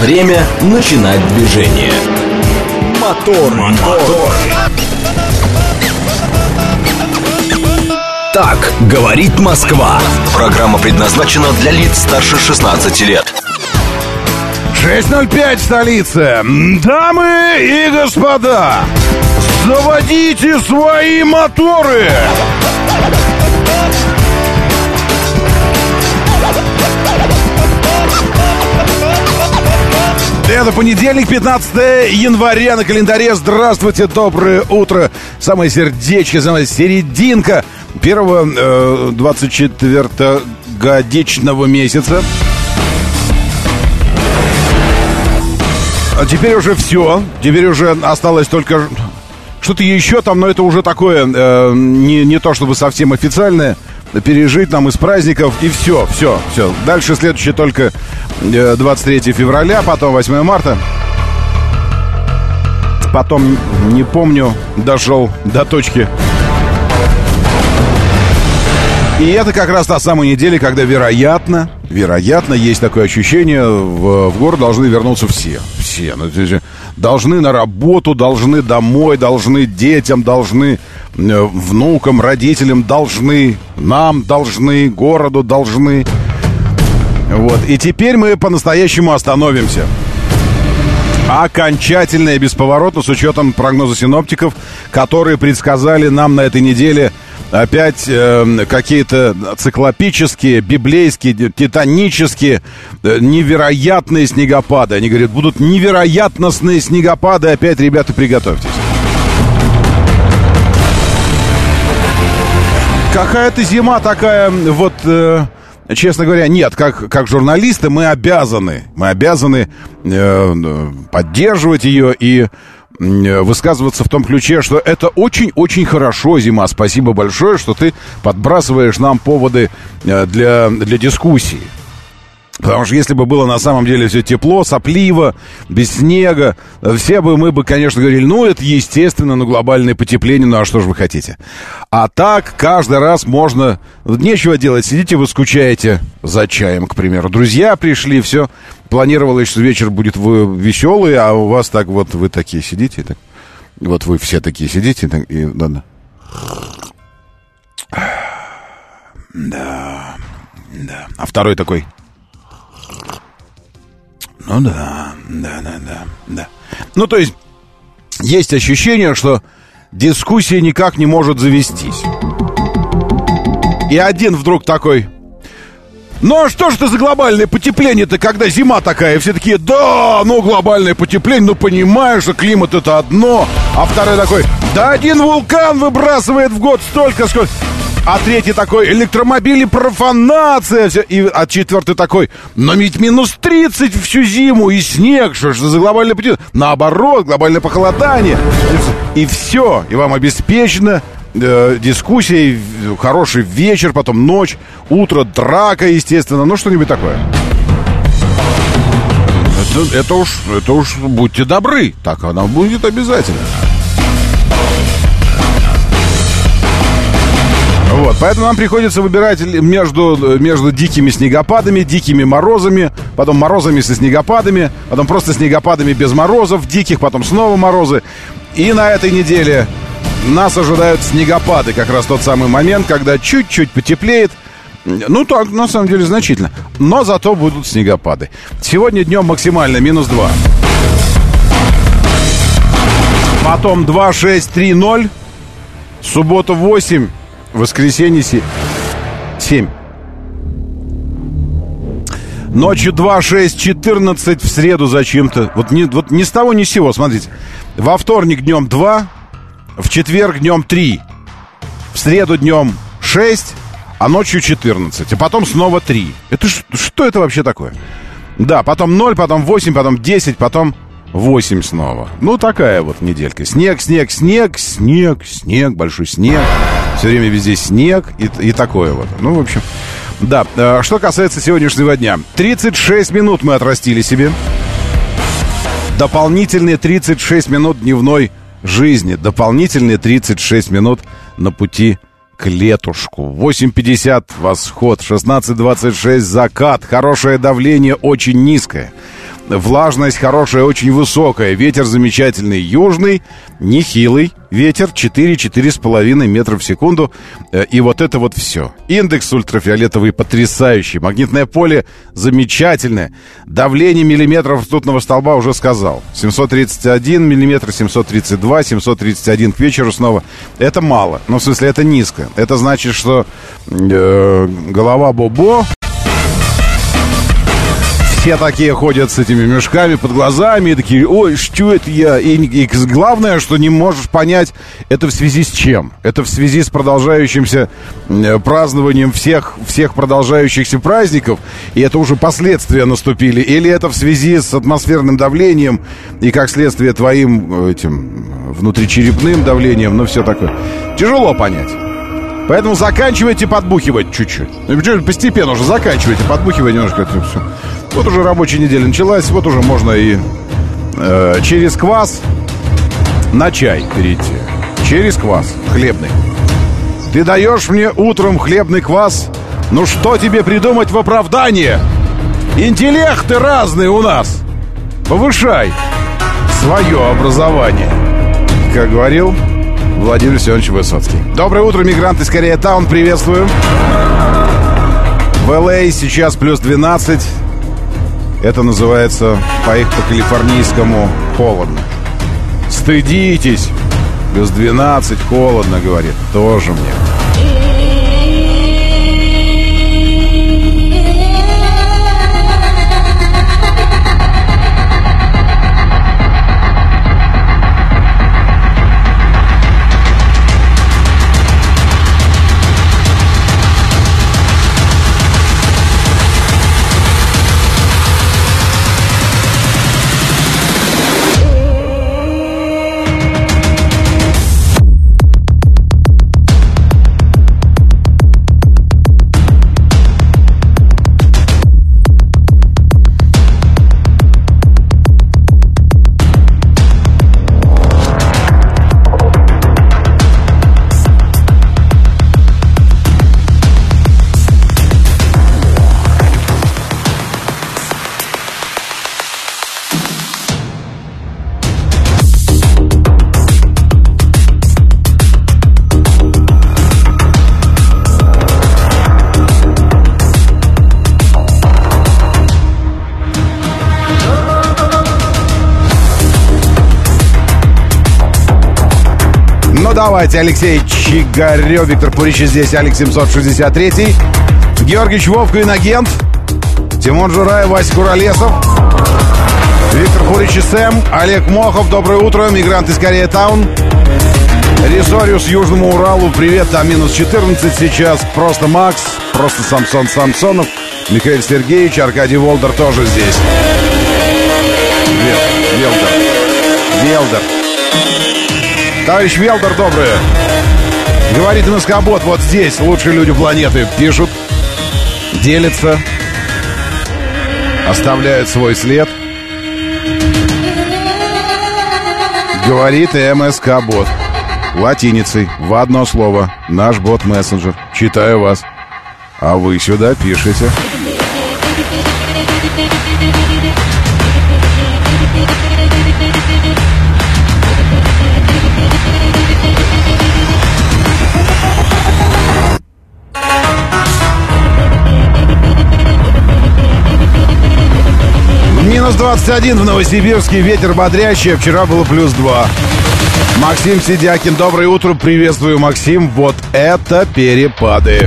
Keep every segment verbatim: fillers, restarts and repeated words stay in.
Время начинать движение. Мотор, мотор. Так говорит Москва. Программа предназначена для лиц старше шестнадцати лет. шесть ноль пять в столице. Дамы и господа, заводите свои моторы. Это понедельник, пятнадцатое января на календаре. Здравствуйте, доброе утро. Самое сердечко, самая серединка первого э, двадцать четвёртогодичного месяца. А теперь уже все. Теперь уже осталось только что-то еще там, но это уже такое, э, не, не то чтобы совсем официальное. Пережить нам из праздников, и все, все, все. Дальше следующее только двадцать третьего февраля, потом восьмого марта. Потом, не помню, дошел до точки. И это как раз та самая неделя, когда, вероятно, вероятно, есть такое ощущение, в, в город должны вернуться все. Все. Ну, должны на работу, должны домой, должны детям, должны внукам, родителям, должны, нам должны, городу должны. Вот. И теперь мы по-настоящему остановимся. Окончательно и бесповоротно, с учетом прогноза синоптиков, которые предсказали нам на этой неделе опять э, какие-то циклопические, библейские, титанические, э, невероятные снегопады. Они говорят, будут невероятностные снегопады. Опять, ребята, приготовьтесь. Какая-то зима такая, вот, э, честно говоря, нет, как, как журналисты мы обязаны, мы обязаны э, поддерживать ее и э, высказываться в том ключе, что это очень-очень хорошо, зима. Спасибо большое, что ты подбрасываешь нам поводы э, для, для дискуссии. Потому что если бы было на самом деле все тепло, сопливо, без снега, все бы мы бы, конечно, говорили, ну, это естественно, ну, глобальное потепление, ну, а что же вы хотите? А так каждый раз можно... Нечего делать, сидите, вы скучаете за чаем, к примеру. Друзья пришли, все, планировалось, что вечер будет веселый, а у вас так вот, вы такие сидите, так, вот вы все такие сидите, так, и да-да. Да, да. А второй такой... Ну да, да, да, да, да. Ну, то есть, есть ощущение, что дискуссия никак не может завестись. И один вдруг такой: ну, а что ж это за глобальное потепление-то, когда зима такая? И все такие, да, ну, глобальное потепление, ну, понимаешь, что климат это одно. А второй такой, да один вулкан выбрасывает в год столько, сколько... А третий такой, электромобили, профанация. Все. И, а четвертый такой, но ведь минус тридцать всю зиму и снег, что ж за глобальное потепление? Наоборот, глобальное похолодание. И все, и вам обеспечена э, дискуссия, хороший вечер, потом ночь, утро, драка, естественно, ну что-нибудь такое. Это, это, уж, это уж будьте добры, так она будет обязательно. Вот, поэтому нам приходится выбирать между, между дикими снегопадами, дикими морозами, потом морозами со снегопадами, потом просто снегопадами без морозов, диких, потом снова морозы. И на этой неделе нас ожидают снегопады, как раз тот самый момент, когда чуть-чуть потеплеет. Ну, так, на самом деле, значительно. Но зато будут снегопады. Сегодня днем максимально минус два. Потом два, шесть, три, ноль. Суббота восемь. Воскресенье семь. Ночью два, шесть, четырнадцать. В среду зачем-то. Вот ни, вот ни с того ни с сего, смотрите. Во вторник днем два. В четверг днем три. В среду днем шесть. А ночью четырнадцать. А потом снова три. Это ш, что это вообще такое? Да, потом ноль, потом восемь, потом десять, потом восемь снова. Ну, такая вот неделька. Снег, снег, снег, снег, снег, большой снег. Все время везде снег и, и такое вот. Ну, в общем, да. Что касается сегодняшнего дня. тридцать шесть минут мы отрастили себе. Дополнительные тридцать шесть минут дневной жизни. Дополнительные тридцать шесть минут на пути к летушку. восемь пятьдесят восход, шестнадцать двадцать шесть закат. Хорошее давление очень низкое. Влажность хорошая, очень высокая. Ветер замечательный, южный, нехилый. Ветер четыре-четыре с половиной метра в секунду. И вот это вот все. Индекс ультрафиолетовый потрясающий. Магнитное поле замечательное. Давление миллиметров ртутного столба уже сказал. семьсот тридцать один миллиметр, семьсот тридцать два, семьсот тридцать один к вечеру снова. Это мало. Ну, в смысле, это низко. Это значит, что э, голова Бобо... Все такие ходят с этими мешками под глазами и такие, ой, что это я? И, и главное, что не можешь понять, это в связи с чем? Это в связи с продолжающимся э, празднованием всех, всех продолжающихся праздников, и это уже последствия наступили? Или это в связи с атмосферным давлением и, как следствие, твоим этим внутричерепным давлением? Ну, все такое. Тяжело понять. Поэтому заканчивайте подбухивать чуть-чуть. Постепенно уже заканчивайте подбухивать немножко. Это все. Вот уже рабочая неделя началась, вот уже можно и э, через квас на чай перейти. Через квас хлебный. Ты даешь мне утром хлебный квас? Ну что тебе придумать в оправдание? Интеллекты разные у нас. Повышай свое образование. Как говорил Владимир Семенович Высоцкий. Доброе утро, мигранты из Кореятаун, приветствую. В Эл Эй сейчас плюс двенадцать. Это называется по их по-калифорнийскому холодно. Стыдитесь. Плюс двенадцать, холодно, говорит. Тоже мне. Давайте, Алексей Чигарев, Виктор Пурич здесь, Алекс семьсот шестьдесят три, Георгий Вовка, инагент, Тимон Жураев, Вася Куролесов, Виктор Пурич и Сэм, Олег Мохов, доброе утро, мигрант из Кореятаун, Ресориус, Южному Уралу, привет, там минус четырнадцать сейчас, просто Макс, просто Самсон Самсонов, Михаил Сергеевич, Аркадий Волдер тоже здесь. Велдер, Велдер. Товарищ Велдер, доброе. Говорит МСК-бот, вот здесь лучшие люди планеты пишут, делятся, оставляют свой след. Говорит МСК-бот. Латиницей, в одно слово. Наш бот-мессенджер. Читаю вас. А вы сюда пишете. Минус двадцать один в Новосибирске, ветер бодрящий, вчера было плюс два. Максим Сидякин, доброе утро, приветствую, Максим, вот это перепады.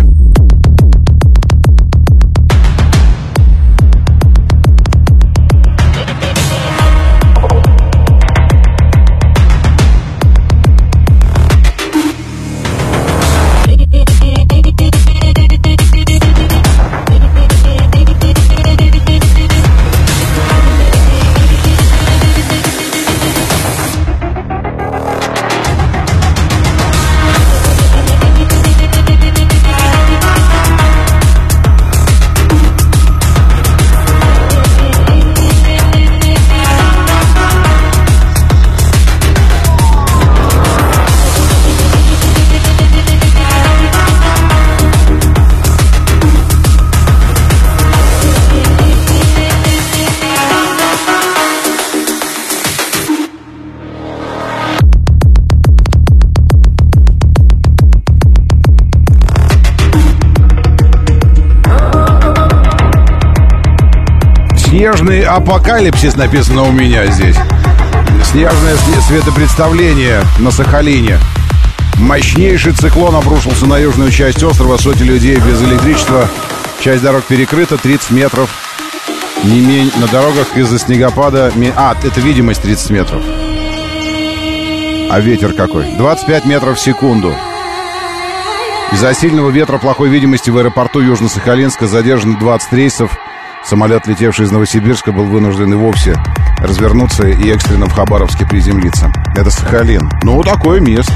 Снежный апокалипсис написано у меня здесь. Снежное светопредставление на Сахалине. Мощнейший циклон обрушился на южную часть острова. Сотни людей без электричества. Часть дорог перекрыта, тридцать метров. Не менее на дорогах из-за снегопада. А, это видимость тридцать метров. А ветер какой? двадцать пять метров в секунду. Из-за сильного ветра, плохой видимости в аэропорту Южно-Сахалинска задержаны двадцать рейсов. Самолет, летевший из Новосибирска, был вынужден и вовсе развернуться и экстренно в Хабаровске приземлиться. Это Сахалин. Ну, такое место.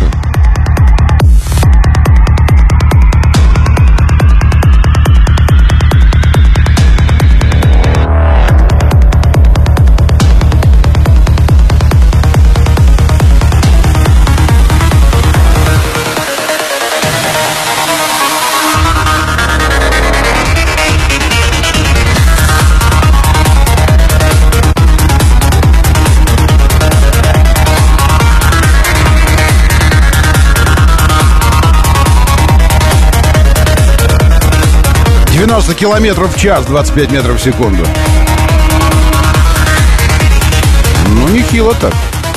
девяносто километров в час, двадцать пять метров в секунду. Ну, нехило так.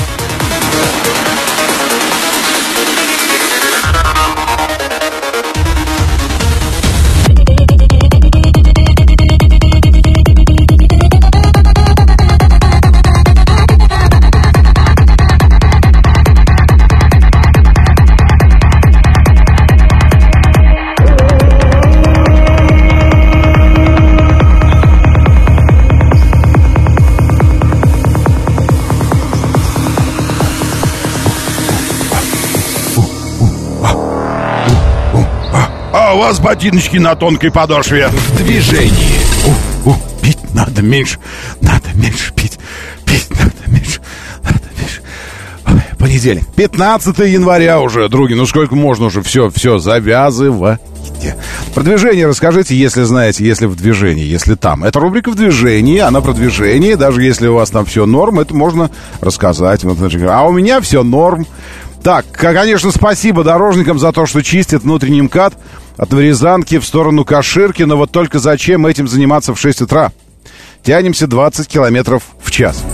У вас ботиночки на тонкой подошве. В движении. У, у, пить надо меньше. Надо меньше пить. Пить надо меньше. Надо меньше. Ой, понедельник. пятнадцатое января уже, други. Ну сколько можно уже? Все, все, завязывайте. Про движение расскажите, если знаете, если в движении, если там. Это рубрика «В движении», она про движение. Даже если у вас там все норм, это можно рассказать. А у меня все норм. Так, конечно, спасибо дорожникам за то, что чистят внутренний МКАД от Вырезанки в сторону Каширки, но вот только зачем этим заниматься в шесть утра? Тянемся двадцать километров в час.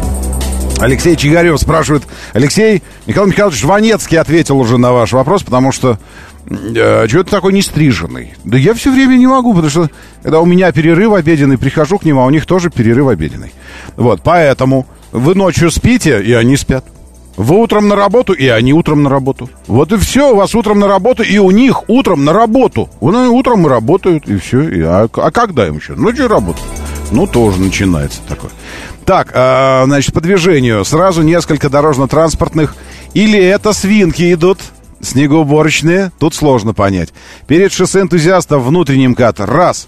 Алексей Чигарев спрашивает. Алексей, Михаил Михайлович Жванецкий ответил уже на ваш вопрос, потому что э, чего ты такой нестриженный? Да я все время не могу, потому что когда у меня перерыв обеденный, прихожу к ним, а у них тоже перерыв обеденный. Вот, поэтому вы ночью спите, и они спят. Вы утром на работу, и они утром на работу. Вот и все, у вас утром на работу, и у них утром на работу. Они утром и работают, и все. И, а, а когда им еще? Ночью работают. Ну, тоже начинается такое. Так, а, значит, по движению. Сразу несколько дорожно-транспортных. Или это свинки идут, снегоуборочные. Тут сложно понять. Перед шоссе энтузиастов внутренний МКАД. Раз.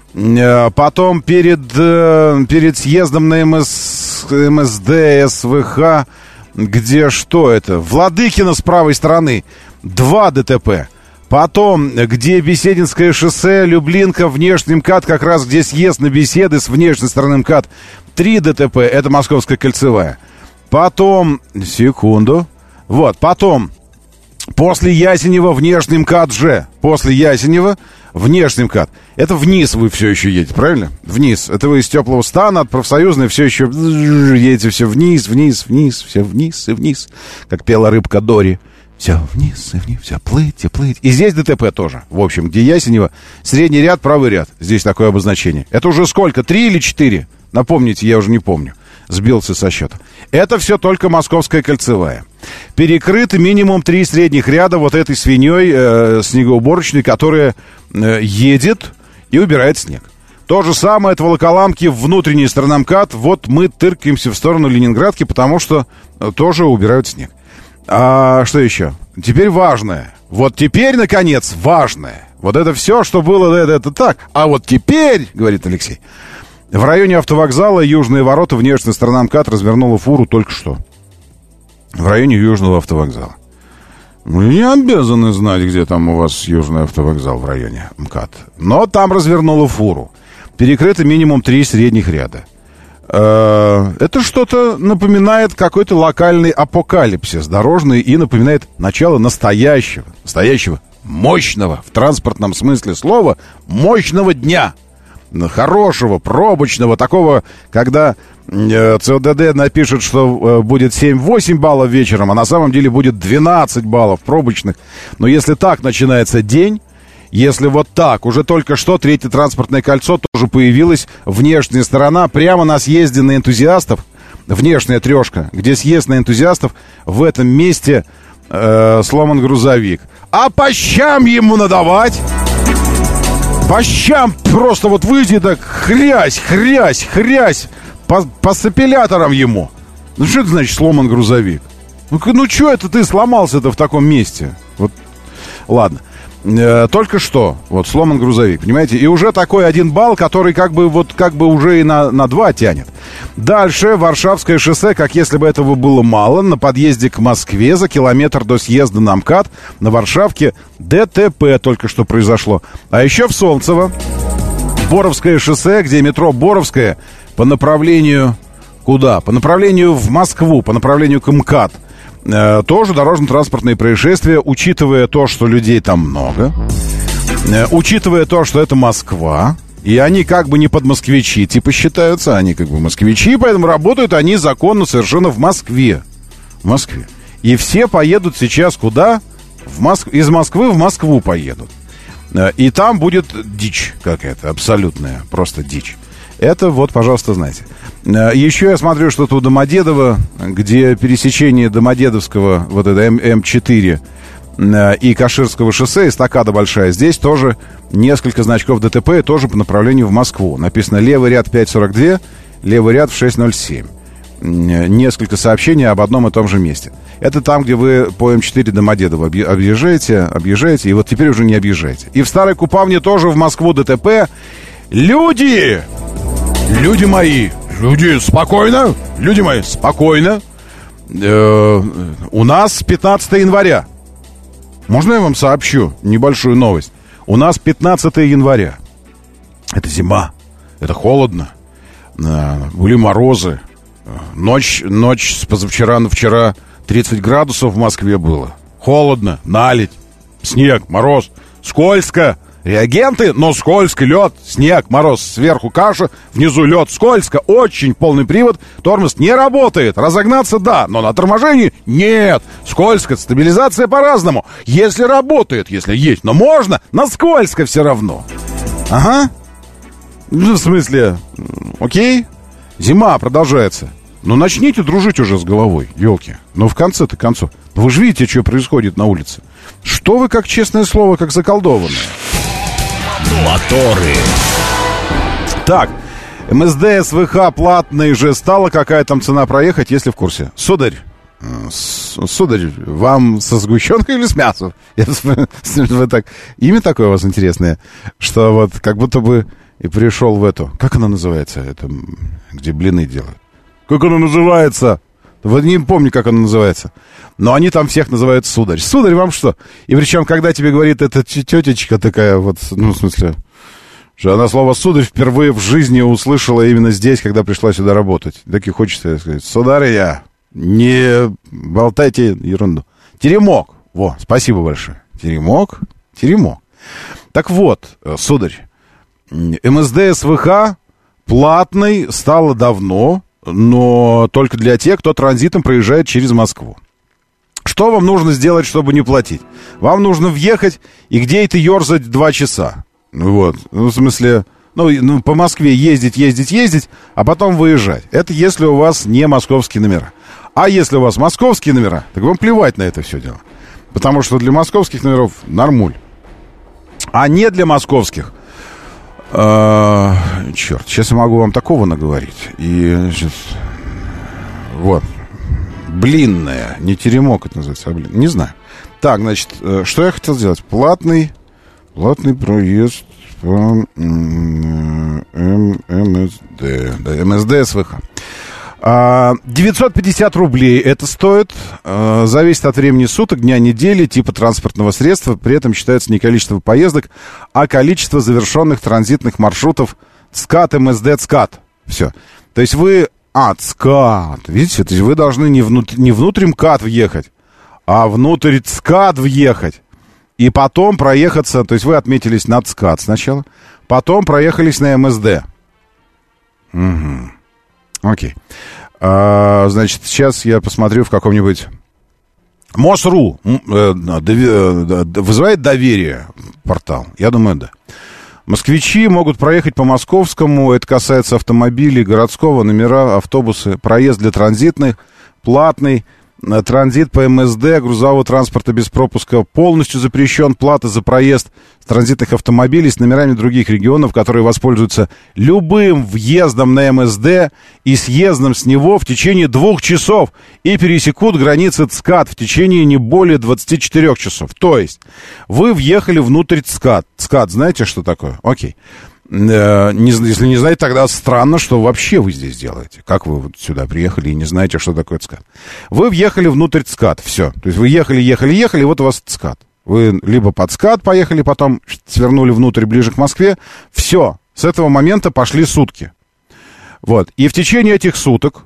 Потом перед, перед съездом на МС, МСД, СВХ... Где что это? Владыкино с правой стороны. Два ДТП. Потом, где Бесединское шоссе, Люблинка, внешний МКАД, как раз где съезд на Беседы с внешней стороны МКАД. Три ДТП. Это Московская кольцевая. Потом, секунду. Вот, потом, после Ясенева внешний МКАД же. После Ясенева внешний МКАД. Это вниз вы все еще едете, правильно? Вниз. Это вы из теплого стана, от профсоюзной все еще едете все вниз, вниз, вниз, все вниз и вниз. Как пела рыбка Дори. Все вниз и вниз, все плыть, плыть. И здесь ДТП тоже. В общем, где Ясенева, средний ряд, правый ряд. Здесь такое обозначение. Это уже сколько? Три или четыре? Напомните, я уже не помню. Сбился со счета. Это все только Московская кольцевая. Перекрыты минимум три средних ряда вот этой свиньей э, снегоуборочной, которая э, едет и убирает снег. То же самое от Волоколамки в внутренний сторона МКАД. Вот мы тыркаемся в сторону Ленинградки, потому что э, тоже убирают снег. А что еще? Теперь важное. Вот теперь, наконец, важное. Вот это все, что было, это, это так. А вот теперь, говорит Алексей, в районе автовокзала Южные ворота, внешняя сторона МКАД развернула фуру только что. В районе Южного автовокзала. Мы не обязаны знать, где там у вас Южный автовокзал в районе МКАД. Но там развернула фуру. Перекрыто минимум три средних ряда. Это что-то напоминает какой-то локальный апокалипсис дорожный и напоминает начало настоящего, настоящего, мощного, в транспортном смысле слова, мощного дня. хорошего, пробочного, такого, когда э, ЦОДД напишет, что э, будет семь-восемь баллов вечером, а на самом деле будет двенадцать баллов пробочных. Но если так начинается день, если вот так, уже только что третье транспортное кольцо тоже появилось, внешняя сторона, прямо на съезде на энтузиастов, внешняя трешка, где съезд на энтузиастов, в этом месте э, сломан грузовик. А по щам ему надавать? По щам просто вот выйти так хрясь, хрясь, хрясь по, по сапиляторам ему. Ну что это значит сломан грузовик? Ну, ну что это ты сломался-то в таком месте? Вот, ладно. Э, только что, вот, сломан грузовик, понимаете? И уже такой один балл, который как бы вот как бы уже и на, на два тянет. Дальше Варшавское шоссе, как если бы этого было мало, на подъезде к Москве за километр до съезда на МКАД на Варшавке ДТП только что произошло. А еще в Солнцево Боровское шоссе, где метро Боровское по направлению куда? По направлению в Москву, по направлению к МКАД. Э, тоже дорожно-транспортные происшествия, учитывая то, что людей там много, э, учитывая то, что это Москва, и они как бы не подмосквичи, типа считаются, они как бы москвичи, поэтому работают они законно совершенно в Москве. В Москве. И все поедут сейчас куда? В Моск... Из Москвы в Москву поедут. Э, и там будет дичь какая-то, абсолютная, просто дичь. Это вот, пожалуйста, знаете. Еще я смотрю, что тут Домодедово, где пересечение Домодедовского, вот это М четыре и Каширского шоссе, эстакада большая, здесь тоже несколько значков ДТП, тоже по направлению в Москву. Написано левый ряд пять сорок два, левый ряд в шесть ноль семь. Несколько сообщений об одном и том же месте. Это там, где вы по М четыре Домодедово объезжаете, объезжаете, и вот теперь уже не объезжаете. И в Старой Купавне тоже в Москву ДТП. Люди! Люди мои! Люди, спокойно! Люди мои, спокойно! Э-э- у нас пятнадцатое января. Можно я вам сообщу небольшую новость? У нас пятнадцатое января. Это зима. Это холодно. Э-э- были морозы. Ночь, ночь с позавчера на вчера тридцать градусов в Москве было. Холодно, наледь, снег, мороз, скользко. Реагенты, но скользко, лед, снег, мороз, сверху каша, внизу лед, скользко, очень полный привод, тормоз не работает, разогнаться да, но на торможении нет, скользко, стабилизация по-разному, если работает, если есть, но можно, на скользко все равно. Ага, ну, в смысле, окей, зима продолжается, ну начните дружить уже с головой, елки, ну в конце-то концов, вы же видите, что происходит на улице, что вы как честное слово, как заколдованное. Моторы. Так, МСД, СВХ платный же стало. Какая там цена проехать, если в курсе? Сударь, сударь, вам со сгущенкой или с мясом? Вы так, имя такое у вас интересное, что вот как будто бы и пришел в эту... Как она называется? Это, где блины делают. Как она называется? Вот не помню, как она называется. Но они там всех называют сударь. Сударь, вам что? И причем, когда тебе говорит эта тетечка такая вот, ну, в смысле, что она слово сударь впервые в жизни услышала именно здесь, когда пришла сюда работать. Так и хочется сказать, сударыня, не болтайте ерунду. Теремок. Во, спасибо большое. Теремок, теремок. Так вот, сударь, МСД, СВХ платный стало давно, но только для тех, кто транзитом проезжает через Москву. Что вам нужно сделать, чтобы не платить? Вам нужно въехать и где-то ерзать два часа. Вот, ну, в смысле, ну, ну, по Москве ездить, ездить, ездить, а потом выезжать. Это если у вас не московские номера. А если у вас московские номера, так вам плевать на это все дело. Потому что для московских номеров нормуль. А не для московских. А, черт, сейчас я могу вам такого наговорить. И, значит, вот. Блинная, не теремок это называется, а блин, не знаю. Так, значит, что я хотел сделать? Платный, платный проезд по МСД, да, МСД, СВХ. девятьсот пятьдесят рублей это стоит, зависит от времени суток, дня недели, типа транспортного средства, при этом считается не количество поездок, а количество завершенных транзитных маршрутов ЦКАД, МСД, ЦКАД. Все. То есть вы... А, ЦКАД. Видите, то есть вы должны не, внут... не внутрь МКАД въехать, а внутрь ЦКАД въехать. И потом проехаться, то есть вы отметились на ЦКАД сначала, потом проехались на МСД. Угу. Окей. А, значит, сейчас я посмотрю в каком-нибудь... МОСРУ э, дови... вызывает доверие портал? Я думаю, да. Москвичи могут проехать по Московскому, это касается автомобилей, городского, номера, автобусы, проезд для транзитных, платный, транзит по МСД, грузового транспорта без пропуска полностью запрещен, плата за проезд транзитных автомобилей с номерами других регионов, которые воспользуются любым въездом на МСД и съездом с него в течение двух часов и пересекут границы ЦКАД в течение не более двадцати четырёх часов. То есть вы въехали внутрь ЦКАД. ЦКАД, знаете, что такое? Окей. Не, если не знаете, тогда странно, что вообще вы здесь делаете. Как вы вот сюда приехали и не знаете, что такое ЦКАД? Вы въехали внутрь ЦКАД, все. То есть вы ехали, ехали, ехали, и вот у вас ЦКАД. Вы либо под ЦКАД поехали, потом свернули внутрь, ближе к Москве. Все, с этого момента пошли сутки. Вот, и в течение этих суток,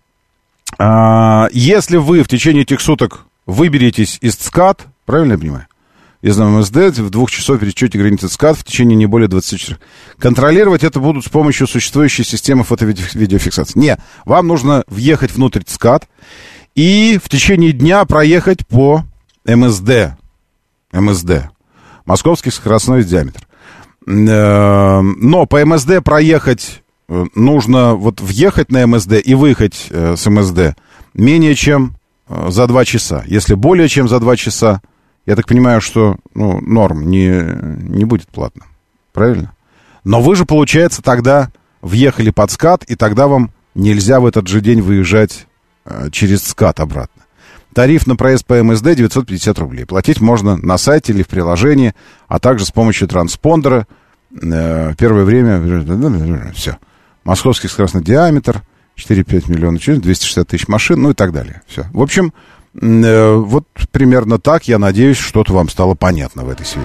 а, если вы в течение этих суток выберетесь из ЦКАД, правильно я понимаю? Из МСД в двух часов пересечете границы ЦКАД в течение не более двадцати четырёх. Контролировать это будут с помощью существующей системы фото-видеофиксации. Не, вам нужно въехать внутрь ЦКАД и в течение дня проехать по МСД. МСД. Московский скоростной диаметр. Но по МСД проехать нужно, вот въехать на МСД и выехать с МСД менее чем за два часа. Если более чем за два часа, я так понимаю, что ну, норм не, не будет платно. Правильно? Но вы же, получается, тогда въехали под ЦКАД, и тогда вам нельзя в этот же день выезжать э, через ЦКАД обратно. Тариф на проезд по МСД девятьсот пятьдесят рублей. Платить можно на сайте или в приложении, а также с помощью транспондера. Э, первое время... Все. Московский скоростной диаметр, четыре-пять миллионов, двести шестьдесят тысяч машин, ну и так далее. Все. В общем... Вот примерно так, я надеюсь, что-то вам стало понятно в этой связи.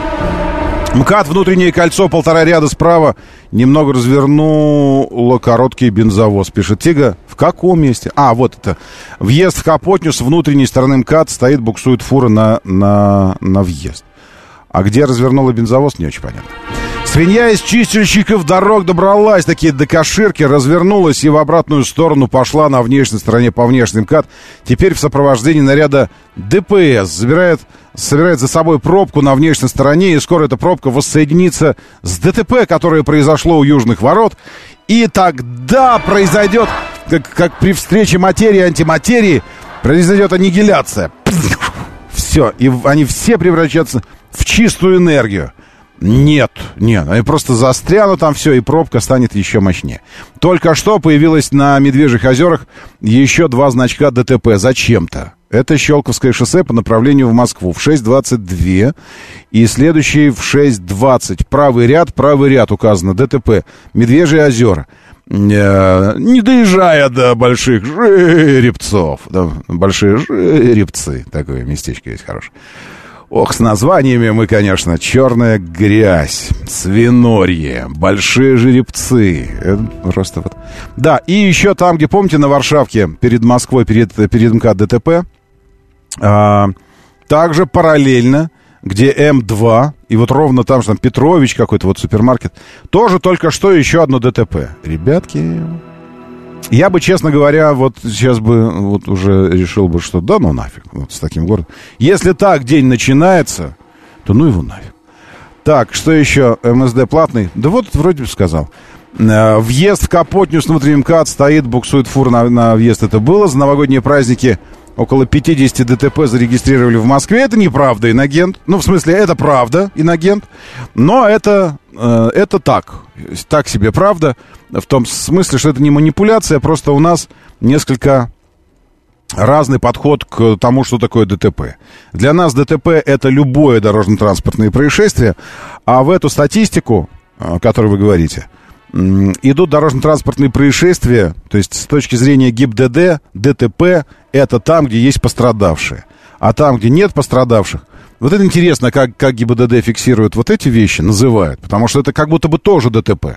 МКАД, внутреннее кольцо, полтора ряда справа, немного развернуло короткий бензовоз, пишет Тига. В каком месте? А, вот это. Въезд в Капотню с внутренней стороны МКАД, стоит, буксует фура на, на, на въезд. А где развернула бензовоз, не очень понятно. Свинья из чистильщиков дорог добралась такие до Каширки, развернулась и в обратную сторону пошла на внешней стороне по внешним МКАД. Теперь в сопровождении наряда ДПС забирает, собирает за собой пробку на внешней стороне, и скоро эта пробка воссоединится с ДТП, которое произошло у Южных ворот. И тогда произойдет, как, как при встрече материи и антиматерии, произойдет аннигиляция. Все, и они все превращаются в чистую энергию. Нет, нет, они просто застрянут там все, и пробка станет еще мощнее. Только что появилось на Медвежьих озерах еще два значка ДТП зачем-то. Это Щелковское шоссе по направлению в Москву в шесть двадцать два и следующий в шесть двадцать. Правый ряд, правый ряд указано, ДТП. Медвежьи озера. Не доезжая до Больших Жеребцов. Да, Большие Жеребцы. Такое местечко есть хорошее. Ох, с названиями мы, конечно, черная грязь, свинорье, большие жеребцы. Это просто вот. Да, и еще там, где, помните, на Варшавке, перед Москвой, перед, перед МКАД ДТП, а, также параллельно, где Эм два, и вот ровно там же там Петрович какой-то, вот супермаркет, тоже только что еще одно ДТП. Ребятки... Я бы, честно говоря, вот сейчас бы вот уже решил бы, что да ну нафиг, вот с таким городом. Если так день начинается, то ну его нафиг. Так, что еще? МСД платный? Да вот вроде бы сказал. Въезд в Капотню с внутренним МКАД стоит, буксует фур на, на въезд. Это было. За новогодние праздники около пятьдесят ДТП зарегистрировали в Москве. Это неправда, инагент. Ну, в смысле, это правда, инагент. Но это, э, это так. Так себе правда. В том смысле, что это не манипуляция, просто у нас несколько разный подход к тому, что такое ДТП. Для нас ДТП — это любое дорожно-транспортное происшествие, а в эту статистику, о которой вы говорите, идут дорожно-транспортные происшествия, то есть с точки зрения ГИБДД, ДТП — это там, где есть пострадавшие. А там, где нет пострадавших, вот это интересно, как, как ГИБДД фиксирует вот эти вещи, называют, потому что это как будто бы тоже ДТП.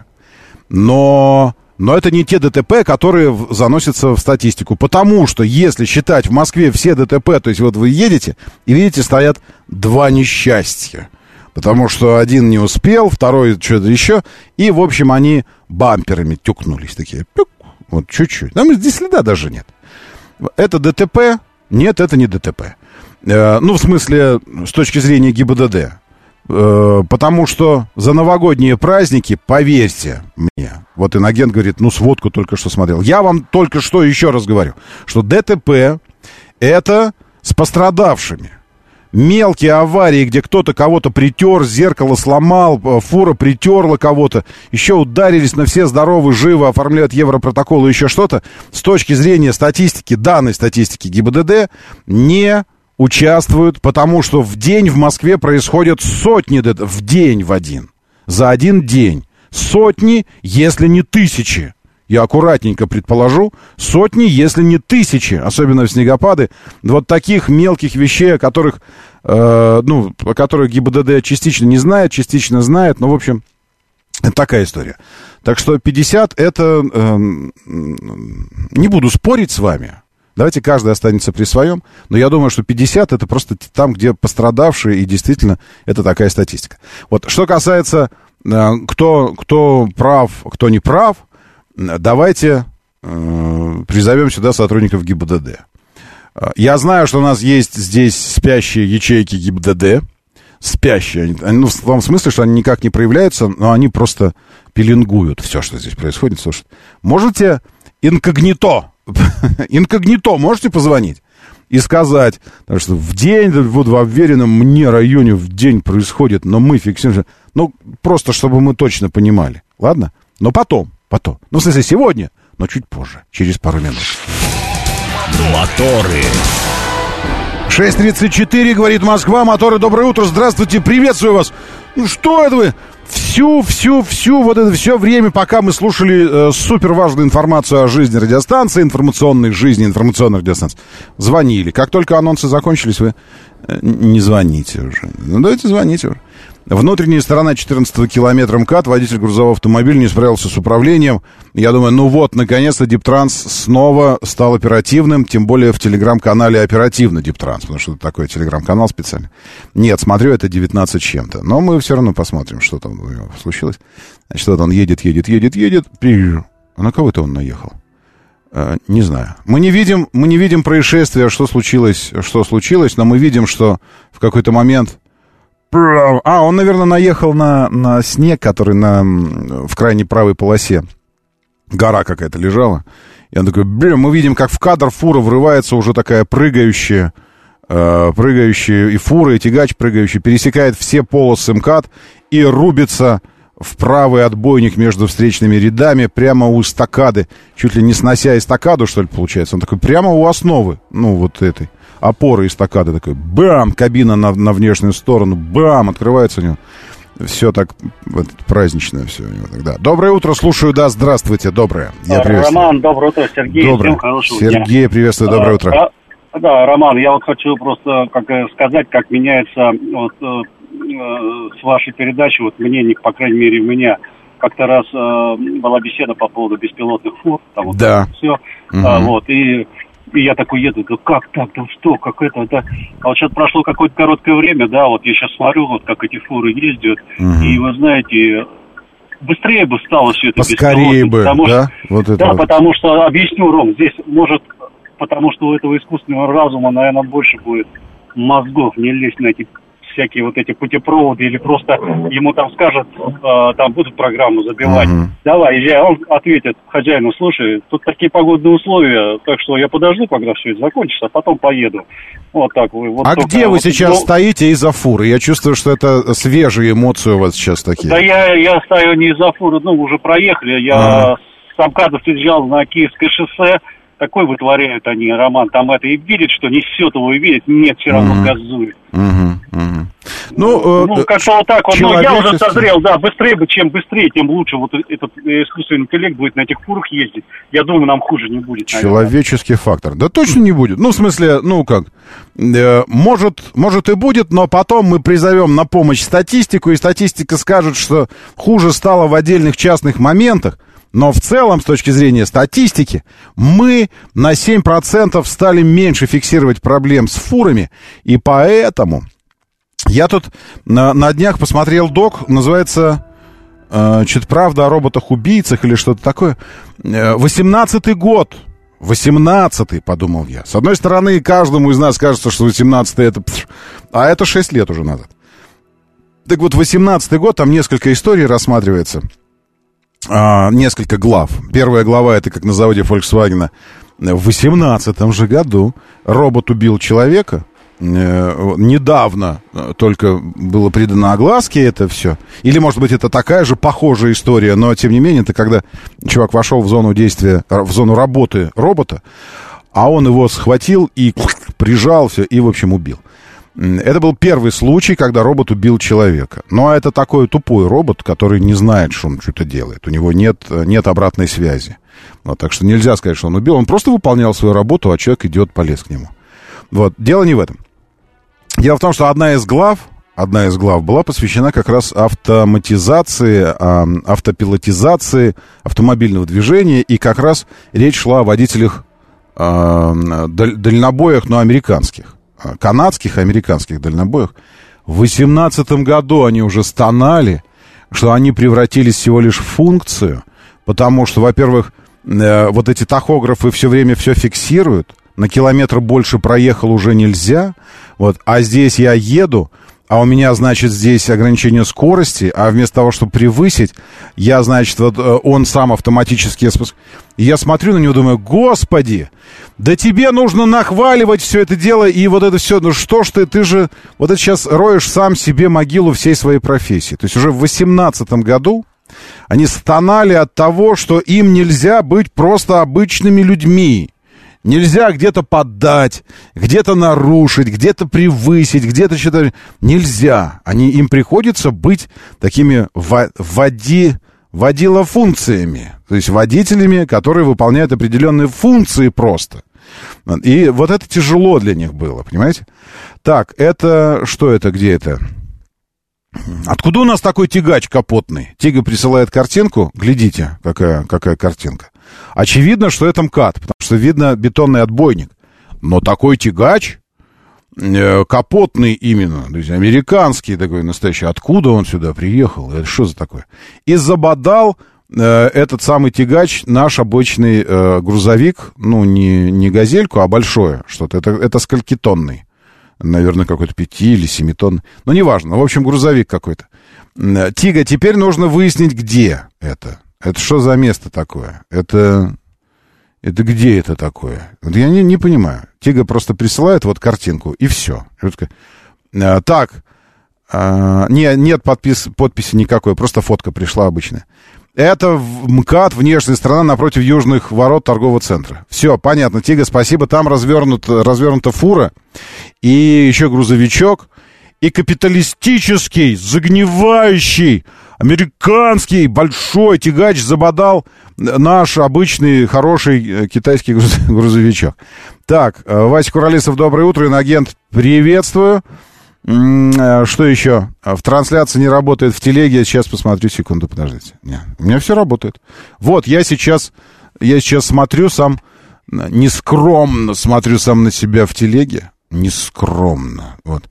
Но, но это не те ДТП, которые заносятся в статистику. Потому что если считать в Москве все ДТП, то есть вот вы едете и видите, стоят два несчастья. Потому что один не успел, второй что-то еще. И, в общем, они бамперами тюкнулись такие. Пюк, вот чуть-чуть. Там здесь следа даже нет. Это ДТП? Нет, это не ДТП. Э, ну, в смысле, с точки зрения ГИБДД. Э, потому что за новогодние праздники, поверьте мне, вот инагент говорит, ну, сводку только что смотрел. Я вам только что еще раз говорю, что ДТП это с пострадавшими. Мелкие аварии, где кто-то кого-то притер, зеркало сломал, фура притерла кого-то, еще ударились, на все здоровы, живы, оформляют европротокол и еще что-то, с точки зрения статистики, данной статистики ГИБДД, не участвуют, потому что в день в Москве происходят сотни ДТП, в день в один, за один день, сотни, если не тысячи. Я аккуратненько предположу, сотни, если не тысячи, особенно в снегопады, вот таких мелких вещей, о которых, э, ну, о которых ГИБДД частично не знает, частично знает, но, в общем, это такая история. Так что пятьдесят это, э, не буду спорить с вами, давайте каждый останется при своем, но я думаю, что пятьдесят это просто там, где пострадавшие, и действительно это такая статистика. Вот, что касается, э, кто, кто прав, кто не прав, давайте э, призовем сюда сотрудников ГИБДД. Я знаю, что у нас есть здесь спящие ячейки ГИБДД. Спящие. Ну, в том смысле, что они никак не проявляются, но они просто пеленгуют все, что здесь происходит. Слушайте, можете инкогнито, инкогнито можете позвонить и сказать, потому что в день, вот в обверенном мне районе в день происходит, но мы фиксируем. Ну, просто чтобы мы точно понимали. Ладно? Но потом. Потом. Ну, в смысле, сегодня, но чуть позже, через пару минут. Моторы. шесть тридцать четыре, говорит Москва. Моторы, доброе утро. Здравствуйте, приветствую вас. Ну, что это вы? Всю, всю, всю, вот это все время, пока мы слушали э, супер важную информацию о жизни радиостанции, информационной жизни, информационных радиостанций, звонили. Как только анонсы закончились, вы э, не звоните уже. Ну, давайте звоните уже. Внутренняя сторона четырнадцатого километра МКАД. Водитель грузового автомобиля не справился с управлением. Я думаю, ну вот, наконец-то Диптранс снова стал оперативным. Тем более в телеграм-канале оперативно Диптранс. Потому что это такой телеграм-канал специальный. Нет, смотрю, это девятнадцать чем-то. Но мы все равно посмотрим, что там у него случилось. Значит, вот он едет, едет, едет, едет. А на кого это он наехал? А, не знаю. Мы не видим, мы не видим происшествия, что случилось, что случилось. Но мы видим, что в какой-то момент... А, он, наверное, наехал на, на снег, который на, в крайней правой полосе. Гора какая-то лежала. И он такой, блин, мы видим, как в кадр фура врывается уже такая прыгающая, э, прыгающая и фура, и тягач прыгающий, пересекает все полосы МКАД и рубится в правый отбойник между встречными рядами, прямо у эстакады, чуть ли не снося эстакаду, что ли, получается. Он такой, прямо у основы, ну, вот этой. Опоры эстакады такой, бам, кабина на, на внешнюю сторону, бам, открывается у него. Все так вот, праздничное все у него тогда. Доброе утро, слушаю, да, здравствуйте, доброе. Я приветствую. Роман, доброе утро, Сергей. Доброе. Сергей, дня. Приветствую, доброе утро. А, да, Роман, я вот хочу просто как сказать, как меняется вот, э, с вашей передачи, вот мнение, по крайней мере, у меня. Как-то раз э, была беседа по поводу беспилотных фур, там вот да. все, угу. а, вот, и... И я такой еду, да как так, да что, как это, да. А вот сейчас прошло какое-то короткое время, да, вот я сейчас смотрю, вот как эти фуры ездят, угу. И вы знаете, быстрее бы стало все это. Поскорее бы, потому да? Что, вот это да, вот. Потому что, объясню, Ром, здесь может, потому что у этого искусственного разума, наверное, больше будет мозгов, не лезть на эти всякие вот эти путепроводы, или просто ему там скажут, э, там будут программу забивать. Uh-huh. Давай, езжай. Он ответит хозяину, слушай, тут такие погодные условия, так что я подожду, когда все это закончится, а потом поеду. Вот так вы. Вот а только, где вы вот, сейчас ну, стоите из-за фуры? Я чувствую, что это свежие эмоции у вас сейчас такие. Да я, я стою не из-за фуры, ну, уже проехали. Я uh-huh. с МКАДа съезжал на Киевское шоссе. Такой вытворяют они, Роман, там это и видит, что несет его, и видит, нет, все равно uh-huh. газует. Uh-huh. Uh-huh. Ну, ну, как-то вот так вот, ну, я уже человеческий... созрел, да, быстрее бы, чем быстрее, тем лучше вот этот искусственный интеллект будет на этих фурах ездить. Я думаю, нам хуже не будет, наверное. Человеческий фактор. Да точно не будет. Ну, в смысле, ну как, э, может, может и будет, но потом мы призовем на помощь статистику, и статистика скажет, что хуже стало в отдельных частных моментах. Но в целом, с точки зрения статистики, мы на семь процентов стали меньше фиксировать проблем с фурами, и поэтому Я тут на, на днях посмотрел док, называется э, что-то «Правда о роботах-убийцах» или что-то такое. восемнадцатый год. восемнадцатый, подумал я. С одной стороны, каждому из нас кажется, что восемнадцатый это... А это шесть лет уже назад. Так вот, восемнадцатый год, там несколько историй рассматривается. А, несколько глав. Первая глава, это как на заводе Volkswagen. В восемнадцатом же году робот убил человека. Э, недавно только было придано огласке это все. Или, может быть, это такая же похожая история, но, тем не менее, это когда чувак вошел в зону действия, в зону работы робота, а он его схватил и прижал все, и, в общем, убил. Это был первый случай, когда робот убил человека. Но это такой тупой робот, который не знает, что он что-то делает. У него нет, нет обратной связи. Вот, так что нельзя сказать, что он убил. Он просто выполнял свою работу, а человек идет, полез к нему. Вот. Дело не в этом. Дело в том, что одна из глав, одна из глав была посвящена как раз автоматизации, автопилотизации автомобильного движения. И как раз речь шла о водителях дальнобоях, но американских. Канадских, американских дальнобоях. В восемнадцатом году они уже стонали, что они превратились всего лишь в функцию, потому что, во-первых, э, вот эти тахографы все время все фиксируют, на километр больше проехал уже нельзя, вот, а здесь я еду, а у меня, значит, здесь ограничение скорости, а вместо того, чтобы превысить, я, значит, вот он сам автоматически... И я смотрю на него, думаю, господи, да тебе нужно нахваливать все это дело и вот это все, ну что ж ты, ты же вот это сейчас роешь сам себе могилу всей своей профессии. То есть уже в восемнадцатом году они стонали от того, что им нельзя быть просто обычными людьми. Нельзя где-то поддать, где-то нарушить, где-то превысить, где-то что-то... Нельзя. Они, им приходится быть такими води, водилофункциями. То есть водителями, которые выполняют определенные функции просто. И вот это тяжело для них было, понимаете? Так, это... Что это? Где это? Откуда у нас такой тягач капотный? Тига присылает картинку. Глядите, какая, какая картинка. Очевидно, что это МКАД, потому что видно бетонный отбойник. Но такой тягач, э, капотный именно, то есть американский такой настоящий. Откуда он сюда приехал? Это что за такое? И забодал э, этот самый тягач наш обычный э, грузовик, ну, не, не газельку, а большое что-то. Это, это сколькитонный. Наверное, какой-то пяти или семи тонн. Но неважно. В общем, грузовик какой-то. Тига, теперь нужно выяснить, где это. Это что за место такое? Это... Это где это такое? Вот я не, не понимаю. Тига просто присылает вот картинку, и все. Так. Не, нет подпис, подписи никакой, просто фотка пришла обычная. Это МКАД, внешняя сторона, напротив южных ворот торгового центра. Все, понятно, Тига, спасибо. Там развернут, развернута фура, и еще грузовичок, и капиталистический, загнивающий, американский большой тягач забодал наш обычный, хороший китайский грузовичок. Так, Вася Куролесов, доброе утро, инагент, приветствую. Что еще? В трансляции не работает в телеге. Сейчас посмотрю, секунду, подождите. Не, у меня все работает. Вот, я сейчас, я сейчас смотрю сам, нескромно смотрю сам на себя в телеге. Нескромно. Вот.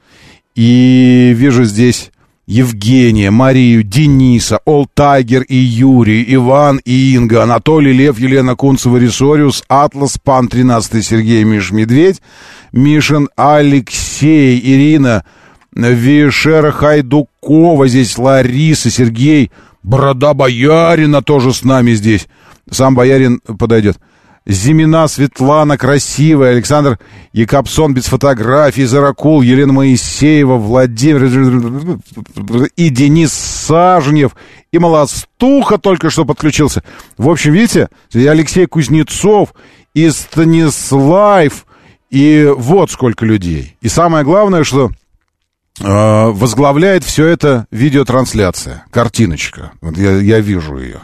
И вижу здесь Евгения, Марию, Дениса, Олтайгер и Юрий, Иван и Инга, Анатолий, Лев, Елена Кунцева, Рисориус, Атлас, Пан тринадцатый, Сергей, Миш, Медведь, Мишин, Алексей, Ирина, Вишера Хайдукова, здесь Лариса, Сергей, Борода Боярина тоже с нами здесь. Сам Боярин подойдет. Зимина Светлана, красивая, Александр Якобсон без фотографий, Заракул, Елена Моисеева, Владимир и Денис Сажнев, и Молостуха только что подключился. В общем, видите, и Алексей Кузнецов, и Станислав, и вот сколько людей. И самое главное, что э, возглавляет все это видеотрансляция, картиночка. Вот я, я вижу ее.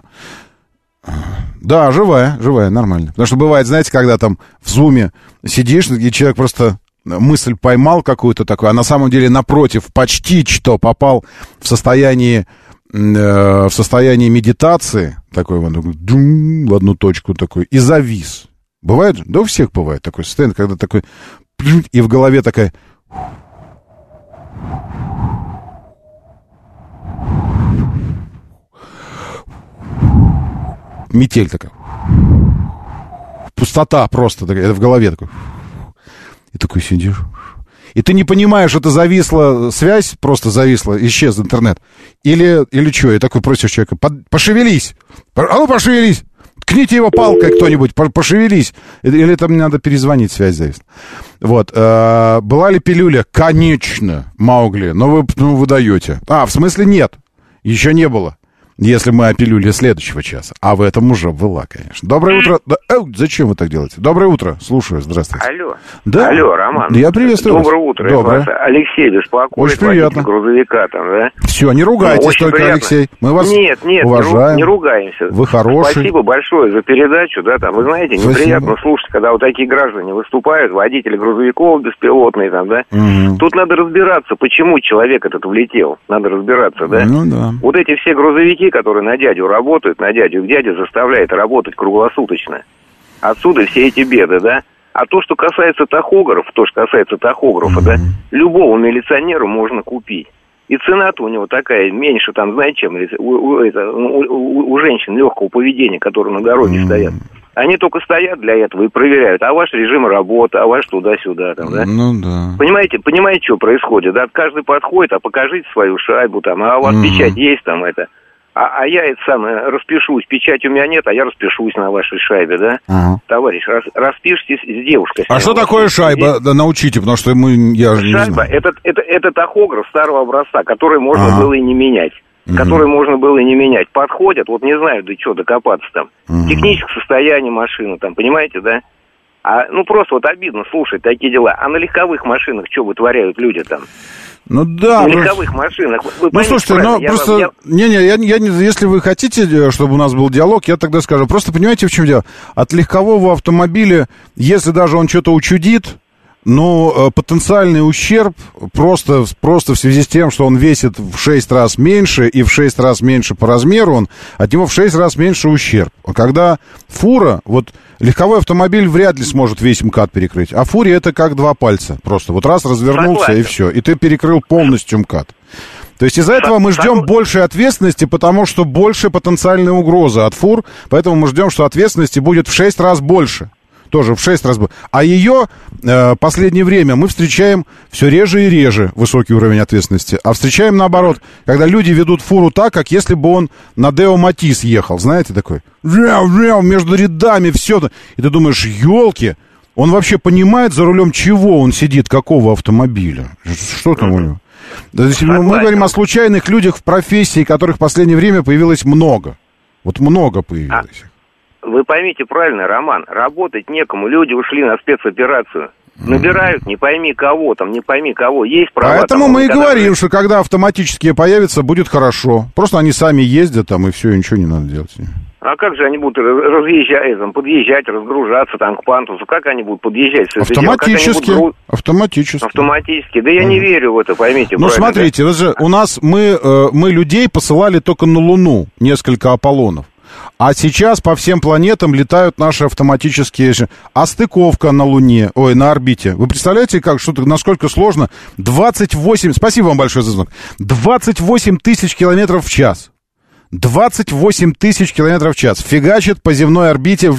Да, живая, живая, нормально. Потому что бывает, знаете, когда там в зуме сидишь, и человек просто мысль поймал какую-то такую, а на самом деле напротив почти что попал в состоянии, э, в состоянии медитации, такой вот, в одну точку такой, и завис. Бывает? Да у всех бывает такое состояние, когда такой, и в голове такая... метель такая. Пустота просто такая, в голове такой. И такой сидишь. И ты не понимаешь, это зависла связь, просто зависла, исчез интернет. Или, или что? И такой просишь человека, пошевелись. А ну, пошевелись. Ткните его палкой кто-нибудь, пошевелись. Или там надо перезвонить, связь зависла. Вот. Э, была ли пилюля? Конечно, Маугли. Но вы, ну, вы даете. А, в смысле нет. Еще не было. Если мы о пилюле следующего часа. А в этом уже была, конечно. Доброе утро. Да, э, зачем вы так делаете? Доброе утро. Слушаю. Здравствуйте. Алло. Да? Алло, Роман. Я приветствую Доброе вас. утро. Доброе. Это вас Алексей беспокоит. Очень приятно. Грузовика там, да? Все, не ругайтесь ну, только, приятно. Алексей. Мы вас нет, нет, уважаем. Не, ру, не ругаемся. Вы хороший. Спасибо большое за передачу. Да, там, вы знаете, Спасибо. неприятно слушать, когда вот такие граждане выступают, водители грузовиков беспилотные там, да? Угу. Тут надо разбираться, почему человек этот влетел. Надо разбираться, да? Ну да. Вот эти все грузовики, которые на дядю работают, на дядю, дядя заставляет работать круглосуточно. Отсюда все эти беды, да? А то, что касается тахографов, то, что касается тахографа, mm-hmm. да, любого милиционера можно купить. И цена-то у него такая, меньше, там, знаете, чем у, у, это, у, у, у женщин легкого поведения, которые на дороге mm-hmm. стоят. Они только стоят для этого и проверяют, а ваш режим работы, а ваш туда-сюда, там, да? Ну, да. Понимаете, понимаете, что происходит, да? Каждый подходит, а покажите свою шайбу, там, а у вас mm-hmm. печать есть, там, это... А, а я это самое, распишусь, печати у меня нет, а я распишусь на вашей шайбе, да? Ага. Товарищ, рас, распишитесь с девушкой. А что такое шайба? Да, научите, потому что мы, я же не знаю. Шайба, это, это, это тахограф старого образца, который можно ага. было и не менять. Угу. Который можно было и не менять. Подходят, вот не знаю, до чего докопаться там. Угу. Техническое состояние машины, там, понимаете, да? А, ну, просто вот обидно слушать такие дела. А на легковых машинах что вытворяют люди там? Ну да. На легковых вы... машинах. Вы ну слушайте, ну просто... Я... Не-не, я, я не... если вы хотите, чтобы у нас был диалог, я тогда скажу. Просто понимаете, в чем дело? От легкового автомобиля, если даже он что-то учудит, но потенциальный ущерб просто, просто в связи с тем, что он весит в шесть раз меньше и в шесть раз меньше по размеру, он, от него в шесть раз меньше ущерб. А когда фура, вот легковой автомобиль вряд ли сможет весь МКАД перекрыть, а фуре это как два пальца. Просто вот раз развернулся, согласен. И все. И ты перекрыл полностью МКАД. То есть из-за этого мы ждем большей ответственности, потому что больше потенциальной угрозы от фур, поэтому мы ждем, что ответственности будет в шесть раз больше. Тоже в шесть раз. А ее э, последнее время мы встречаем все реже и реже высокий уровень ответственности. А встречаем наоборот, когда люди ведут фуру так, как если бы он на Део Матис ехал. Знаете, такой между рядами все. И ты думаешь, елки, он вообще понимает, за рулем чего он сидит, какого автомобиля? Что там у него? Мы говорим о случайных людях в профессии, которых в последнее время появилось много. Вот много появилось. Вы поймите правильно, Роман, работать некому, люди ушли на спецоперацию. Набирают, не пойми кого, там, не пойми кого, есть права. Поэтому там, мы и говорим, вы... что когда автоматические появятся, будет хорошо. Просто они сами ездят там, и все, и ничего не надо делать. А как же они будут разъезжать, там, подъезжать, разгружаться там к пандусу? Как они будут подъезжать? Автоматически. Будут... Автоматически. Автоматически. Да я mm. не верю в это, поймите ну, правильно. Ну, смотрите, да? же, у нас мы, мы людей посылали только на Луну, несколько Аполлонов. А сейчас по всем планетам летают наши автоматические... А стыковка на Луне, ой, на орбите. Вы представляете, как, что, насколько сложно? двадцать восемь... Спасибо вам большое за звонок. двадцать восемь тысяч километров в час. двадцать восемь тысяч километров в час. Фигачит по земной орбите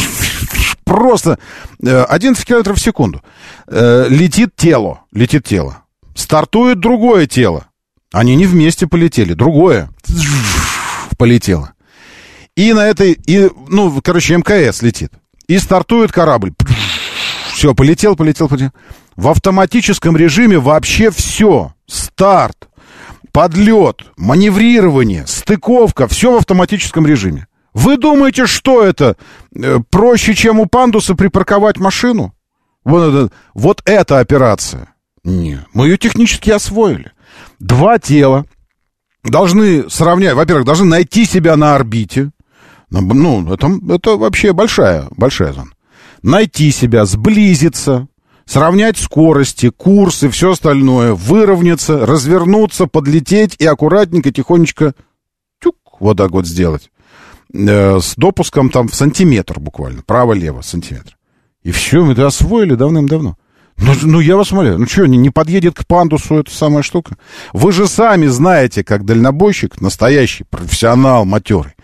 просто одиннадцать километров в секунду. Летит тело. Летит тело. Стартует другое тело. Они не вместе полетели. Другое полетело. И на этой, и, ну, короче, МКС летит. И стартует корабль. Все, полетел, полетел, полетел. В автоматическом режиме вообще все. Старт, подлет, маневрирование, стыковка. Все в автоматическом режиме. Вы думаете, что это? Проще, чем у пандуса припарковать машину? Вот, вот эта операция. Нет, мы ее технически освоили. Два тела должны сравнять, во-первых, должны найти себя на орбите. Ну, это, это вообще большая, большая зона. Найти себя, сблизиться, сравнять скорости, курсы, все остальное, выровняться, развернуться, подлететь и аккуратненько, тихонечко тюк, вот так вот сделать. Э, с допуском там в сантиметр буквально, право-лево, сантиметр. И все, мы это освоили давным-давно. Ну, ну, я вас умоляю, ну что, не, не подъедет к пандусу эта самая штука? Вы же сами знаете, как дальнобойщик, настоящий профессионал, матерый,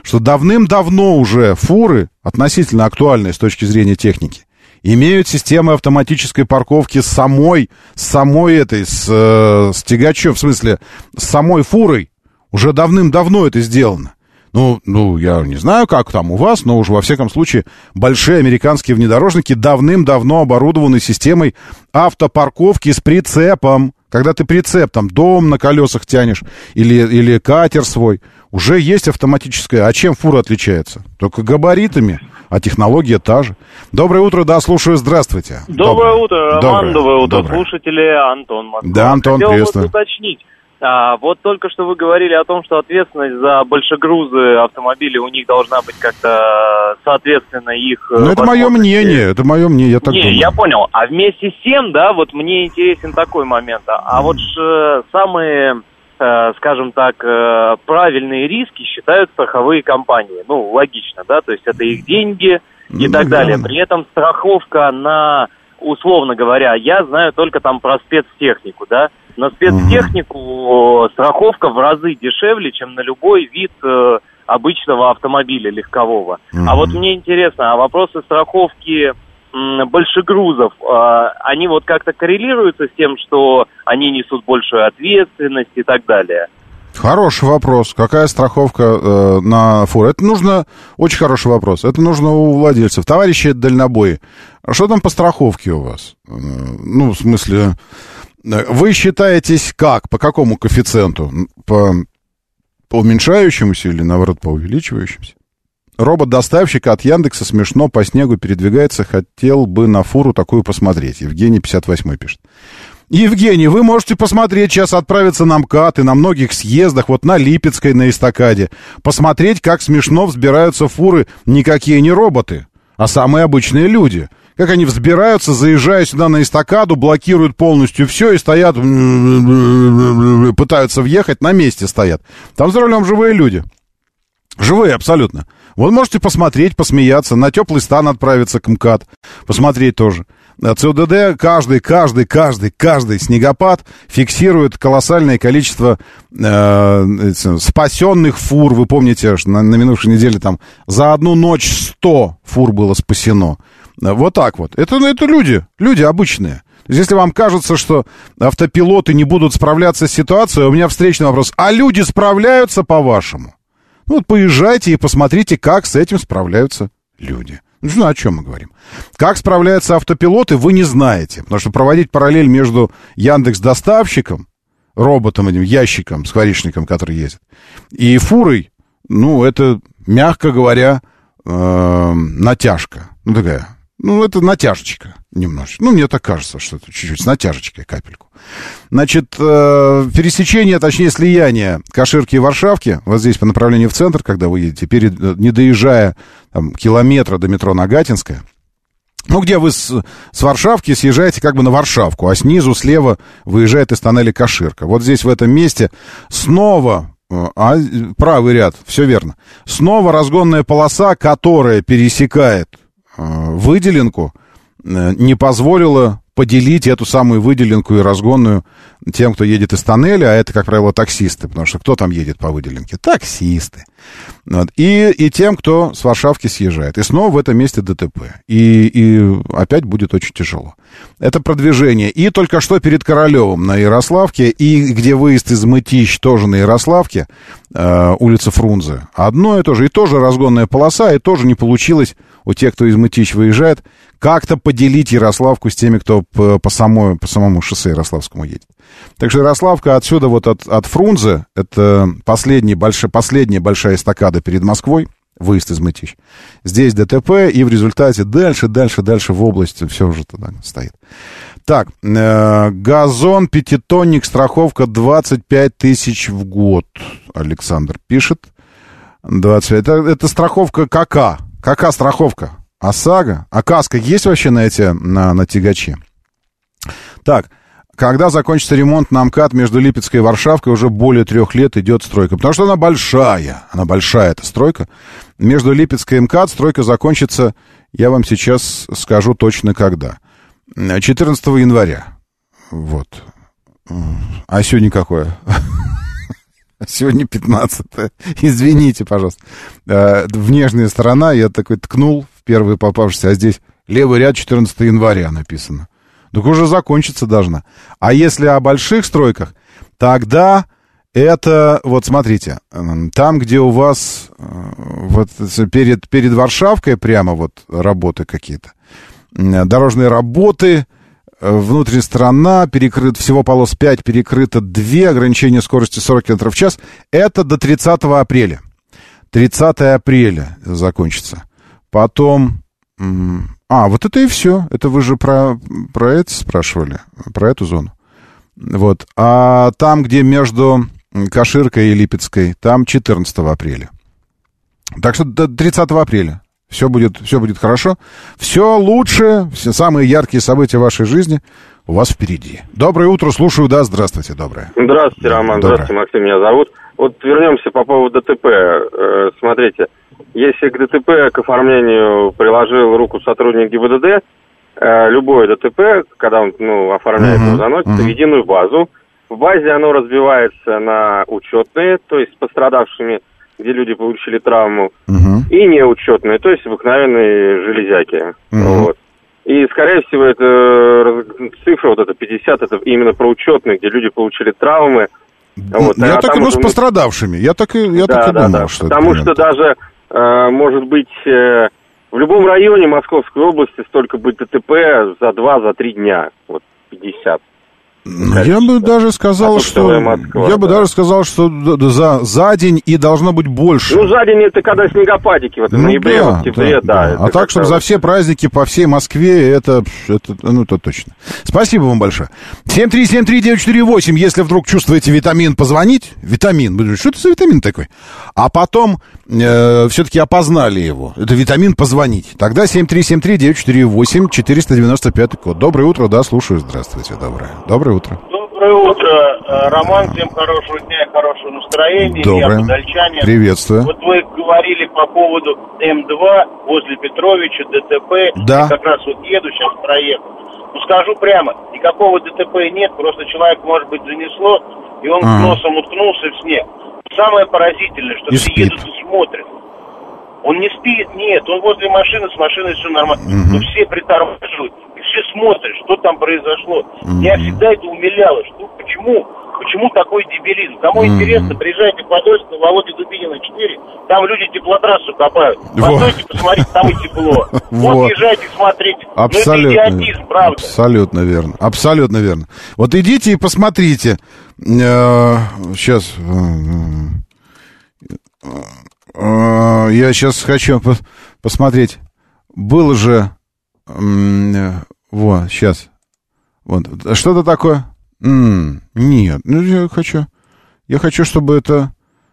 что давным-давно уже фуры, относительно актуальные с точки зрения техники, имеют системы автоматической парковки с самой, с самой этой, с, с тягачом, в смысле, с самой фурой. Уже давным-давно это сделано. Ну, ну, я не знаю, как там у вас, но уж во всяком случае большие американские внедорожники давным-давно оборудованы системой автопарковки с прицепом. Когда ты прицеп, там, дом на колесах тянешь или, или катер свой, уже есть автоматическая. А чем фура отличается? Только габаритами, а технология та же. Доброе утро, да, слушаю, здравствуйте. Доброе, Доброе утро, Роман, доброе утро, Доброе. Слушатели, Антон, Москва. Да, Антон, Хотел приветствую. вот уточнить. А, вот только что вы говорили о том, что ответственность за большегрузы автомобилей у них должна быть как-то соответственно их... Ну, это мое мнение, это мое мнение, я так Не, думаю. я понял. А вместе с тем, да, вот мне интересен такой момент. А, а вот ж, самые, э, скажем так, э, правильные риски считают страховые компании. Ну, логично, да, то есть это их деньги и ну, так да. далее. При этом страховка на, условно говоря, я знаю только там про спецтехнику, да, на спецтехнику угу. страховка в разы дешевле, чем на любой вид э, обычного автомобиля легкового. Угу. А вот мне интересно, а вопросы страховки м, большегрузов, э, они вот как-то коррелируются с тем, что они несут большую ответственность и так далее? Хороший вопрос. Какая страховка э, на фуру? Это нужно... Очень хороший вопрос. Это нужно у владельцев. Товарищи дальнобои, а что там по страховке у вас? Э, ну, в смысле... Вы считаетесь как? По какому коэффициенту? По, по уменьшающемуся или, наоборот, по увеличивающемуся? Робот-доставщик от Яндекса смешно по снегу передвигается. Хотел бы на фуру такую посмотреть. Евгений пятьдесят восемь пишет. Евгений, вы можете посмотреть, сейчас отправиться на МКАД и на многих съездах, вот на Липецкой, на эстакаде, посмотреть, как смешно взбираются фуры никакие не роботы, а самые обычные люди. Как они взбираются, заезжая сюда на эстакаду, блокируют полностью все и стоят, пытаются въехать, на месте стоят. Там за рулем живые люди. Живые абсолютно. Вот можете посмотреть, посмеяться, на теплый стан отправиться к МКАД, посмотреть тоже. ЦУДД каждый, каждый, каждый, каждый снегопад фиксирует колоссальное количество э, спасенных фур. Вы помните, на, на минувшей неделе там за одну ночь сто фур было спасено. Вот так вот. Это, это люди, люди обычные. То есть, если вам кажется, что автопилоты не будут справляться с ситуацией, у меня встречный вопрос. А люди справляются, по-вашему? Ну, вот поезжайте и посмотрите, как с этим справляются люди. Ну, о чем мы говорим? Как справляются автопилоты, вы не знаете. Потому что проводить параллель между Яндекс.Доставщиком, роботом, этим ящиком, скворечником, который ездит, и фурой, ну, это, мягко говоря, э, натяжка. Ну, такая, ну, это натяжечка немножечко. Ну, мне так кажется, что это чуть-чуть с натяжечкой, капельку. Значит, э, пересечение, точнее, слияние Каширки и Варшавки, вот здесь по направлению в центр, когда вы едете, перед, не доезжая там, километра до метро Нагатинская, ну, где вы с, с Варшавки съезжаете как бы на Варшавку, а снизу слева выезжает из тоннеля Каширка. Вот здесь, в этом месте, снова... А, правый ряд, все верно. Снова разгонная полоса, которая пересекает э, выделенку, э, не позволила поделить эту самую выделенку и разгонную тем, кто едет из тоннеля, а это, как правило, таксисты, потому что кто там едет по выделенке? Таксисты. Вот. И, и тем, кто с Варшавки съезжает. И снова в этом месте ДТП. И, и опять будет очень тяжело. Это продвижение. И только что перед Королевым на Ярославке, и где выезд из Мытищ тоже на Ярославке, э, улица Фрунзе, одно и то же. И тоже разгонная полоса, и тоже не получилось у тех, кто из Мытищ выезжает, как-то поделить Ярославку с теми, кто по, по, самой, по самому шоссе Ярославскому едет. Так что Ярославка отсюда вот от, от Фрунзе, это последний, больш, последняя большая эстакада перед Москвой, выезд из Мытищ. Здесь ДТП, и в результате дальше, дальше, дальше в области все уже туда стоит. Так, э, газон, пятитонник, страховка двадцать пять тысяч в год, Александр пишет. двадцать пять. Это, это страховка КК. КК страховка. ОСАГО? А каска есть вообще на эти, на, на тягаче? Так, когда закончится ремонт на МКАД между Липецкой и Варшавкой, уже более трех лет идет стройка. Потому что она большая, она большая, эта стройка. Между Липецкой и МКАД стройка закончится, я вам сейчас скажу точно когда. четырнадцатого января. Вот. А сегодня какое? Сегодня пятнадцатое. Извините, пожалуйста. Внешняя сторона, я такой ткнул в первый попавшийся, а здесь левый ряд четырнадцатого января написано. Так уже закончиться должна. А если о больших стройках, тогда это, вот смотрите, там, где у вас вот перед, перед Варшавкой прямо вот работы какие-то, дорожные работы, внутренняя сторона, перекрыт, всего полос пять, перекрыто два, ограничение скорости сорок километров в час, это до тридцатого апреля. тридцатого апреля закончится. Потом... А, вот это и все. Это вы же про, про это спрашивали, про эту зону. Вот. А там, где между Каширкой и Липецкой, там четырнадцатого апреля. Так что до тридцатого апреля. Все будет, все будет хорошо. Все лучше, все самые яркие события вашей жизни у вас впереди. Доброе утро, слушаю, да, здравствуйте, доброе. Здравствуйте, Роман, доброе. Здравствуйте, Максим, меня зовут. Вот вернемся по поводу ДТП. Э, смотрите, если к ДТП, к оформлению приложил руку сотрудник ГИБДД, э, любое ДТП, когда он ну, оформляет, uh-huh, его заносит uh-huh. в единую базу. В базе оно разбивается на учетные, то есть с пострадавшими, где люди получили травму, uh-huh. и неучетные, то есть обыкновенные железяки. Uh-huh. Вот. И, скорее всего, это цифра, вот эта пятьдесят, это именно про учетные, где люди получили травмы. Вот. Я а так и ну, с уже... пострадавшими. Я так и, я да, так и да, думал, да. что Потому это что даже, э, может быть, э, в любом районе Московской области столько быть ДТП за два, за три дня. Вот пятьдесят. Я бы даже сказал, а что Москва, я бы да. даже сказал, что за, за день и должно быть больше. Ну, за день это когда снегопадики, вот в ну, ноябре, да, в октябре, да. да, да. А так, чтобы за все праздники по всей Москве, это, это, ну, это точно. Спасибо вам большое. семь три семь три девять четыре восемь, если вдруг чувствуете витамин, позвонить. Витамин, что это за витамин такой? А потом э, все-таки опознали его. Это витамин позвонить. Тогда семь три семь три девять четыре восемь, четыреста девяносто пятый код. Доброе утро, да, слушаю. Здравствуйте, доброе. Доброе утро. Доброе утро, Роман, всем хорошего дня и хорошего настроения. Доброе. Я подольчанин. Приветствую. Вот вы говорили по поводу эм два возле Петровича, ДТП. Да. Я как раз вот еду, сейчас проехал. Ну, скажу прямо, никакого ДТП нет, просто человек, может быть, занесло, и он А-а-а. носом уткнулся в снег. Самое поразительное, что все едут и смотрят. Он не спит, нет, он возле машины, с машиной все нормально. Угу. Но все притормаживают, и все смотрят, что там произошло. Угу. Меня всегда это умиляло, что почему, почему такой дебилизм? Кому угу. интересно, приезжайте в Подольск, на Володе Дубинина четыре, там люди теплотрассу копают. Постойте, посмотрите, там и тепло. Вот езжайте, смотрите. Абсолютно. Ну, это идиотизм, правда. Абсолютно верно, абсолютно верно. Вот идите и посмотрите. Сейчас... Я сейчас хочу посмотреть. Было же... Вот, сейчас. Вот. Что-то такое? М-м, нет. Ну, я хочу... Я хочу, чтобы это...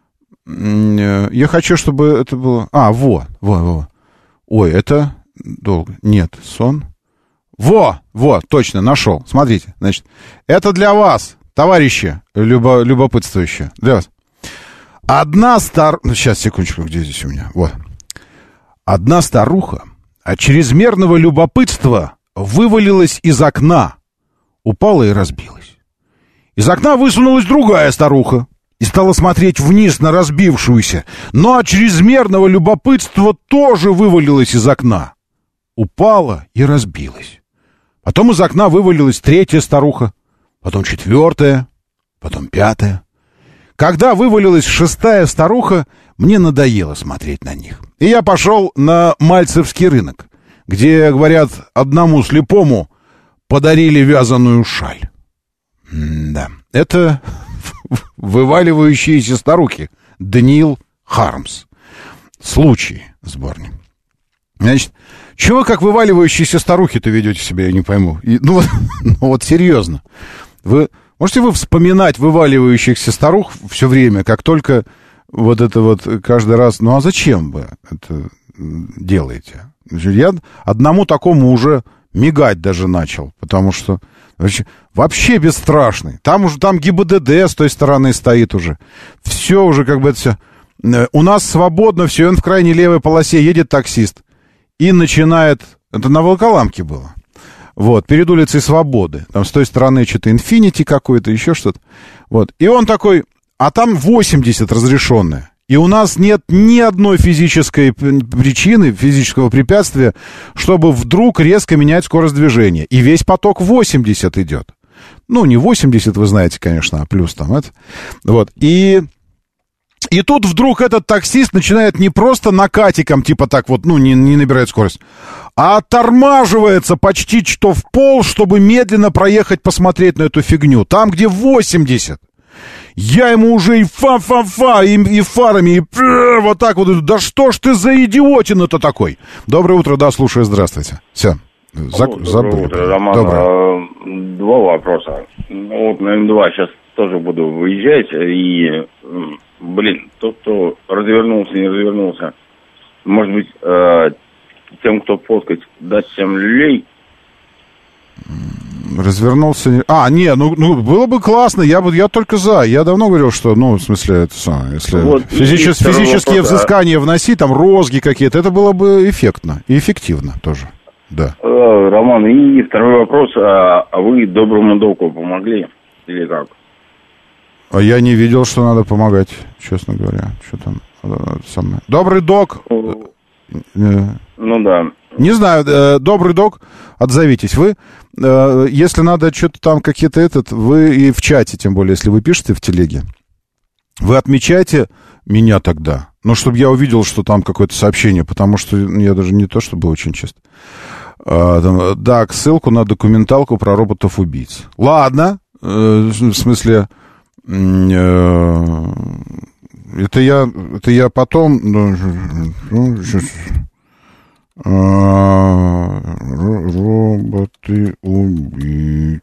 Я хочу, чтобы это было... А, во, во, во. Ой, это долго. Нет, сон. Во, во, точно, нашел. Смотрите, значит, это для вас, товарищи любо, любопытствующие. Для вас. Одна стар... Сейчас, секундочку, где здесь у меня? Вот. Одна старуха от чрезмерного любопытства вывалилась из окна, упала и разбилась. Из окна высунулась другая старуха и стала смотреть вниз на разбившуюся, но от чрезмерного любопытства тоже вывалилась из окна, упала и разбилась. Потом из окна вывалилась третья старуха, потом четвертая, потом пятая. Когда вывалилась шестая старуха, мне надоело смотреть на них. И я пошел на Мальцевский рынок, где, говорят, одному слепому подарили вязаную шаль. М-да, это вываливающиеся старухи. Даниил Хармс. Случай, сборник. Значит, чего вы как вываливающиеся старухи-то ведете себя, я не пойму. И, ну, вот, ну вот серьезно. Вы... Можете вы вспоминать вываливающихся старух все время, как только вот это вот каждый раз... Ну, а зачем вы это делаете? Я одному такому уже мигать даже начал, потому что вообще бесстрашный. Там уже там ГИБДД с той стороны стоит уже. Все уже как бы это все... У нас свободно все, он в крайней левой полосе едет таксист и начинает... Это на Волоколамке было. Вот, перед улицей Свободы. Там с той стороны что-то Инфинити какой-то, еще что-то. Вот. И он такой а там восемьдесят разрешенные. И у нас нет ни одной физической причины, физического препятствия, чтобы вдруг резко менять скорость движения. И весь поток восемьдесят идет. Ну, не восемьдесят, вы знаете, конечно, а плюс там это. Вот. И, и тут вдруг этот таксист начинает не просто накатиком, типа так вот, ну, не, не набирает скорость, а оттормаживается почти что в пол, чтобы медленно проехать, посмотреть на эту фигню. Там, где восемьдесят. Я ему уже и фа-фа-фа, и, и фарами, и э, вот так вот. Да что ж ты за идиотин-то такой? Доброе утро, да, слушаю, здравствуйте. Все, За, Доброе забыл. утро, Роман. Доброе. Два вопроса. Ну, вот на эм два сейчас тоже буду выезжать, и, блин, тот, кто развернулся, не развернулся, может быть, э, тем, кто фоткать, дать семь люлей. Развернулся... А, не, ну, ну было бы классно, я, бы, я только за. Я давно говорил, что, ну, в смысле, это самое, если вот, физичес, физические вопрос, взыскания а... вносить, там, розги какие-то, это было бы эффектно и эффективно тоже, да. Роман, и второй вопрос, а, а вы доброму доку помогли или как? А я не видел, что надо помогать, честно говоря. Что там самое... Добрый док... Ну, да. Не знаю, э, добрый док, отзовитесь. Вы, э, если надо что-то там, какие-то этот, вы и в чате, тем более, если вы пишете в телеге, вы отмечайте меня тогда. Ну, чтобы я увидел, что там какое-то сообщение, потому что я даже не то, чтобы очень часто. А, там, да, ссылку на документалку про роботов-убийц. Ладно, э, в смысле... Э, это я, это я потом... Ну, роботы-убийцы.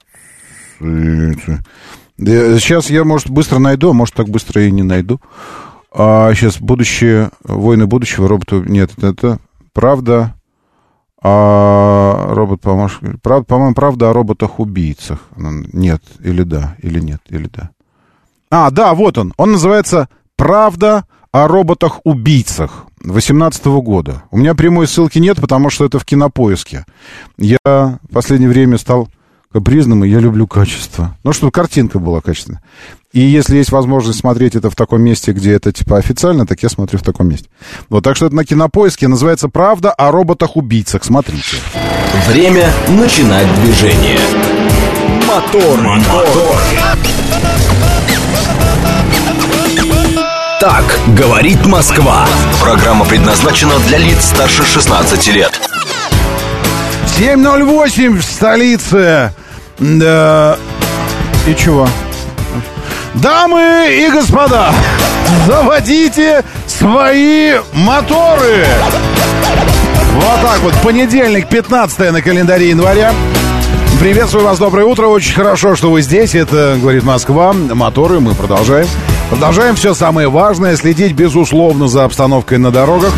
Сейчас я, может, быстро найду, а может, так быстро и не найду. А сейчас будущее, войны будущего, роботы... Нет, это правда о робот-помощник. Правда, по-моему, правда о роботах-убийцах. Нет, или да, или нет, или да. А, да, вот он. Он называется «Правда о роботах-убийцах» восемнадцатого года. У меня прямой ссылки нет, потому что это в Кинопоиске. Я в последнее время стал капризным, и я люблю качество. Ну, чтобы картинка была качественная. И если есть возможность смотреть это в таком месте, где это типа официально, так я смотрю в таком месте. Вот, так что это на Кинопоиске, называется «Правда о роботах-убийцах». Смотрите. Время начинать движение. Мотор, мотор. Так говорит Москва. Программа предназначена для лиц старше шестнадцати лет. семь ноль восемь в столице. Да. И чего? Дамы и господа, заводите свои моторы. Вот так вот. Понедельник, пятнадцатое на календаре января. Приветствую вас, доброе утро. Очень хорошо, что вы здесь. Это говорит Москва. Моторы, мы продолжаем. Продолжаем все самое важное. Следить, безусловно, за обстановкой на дорогах.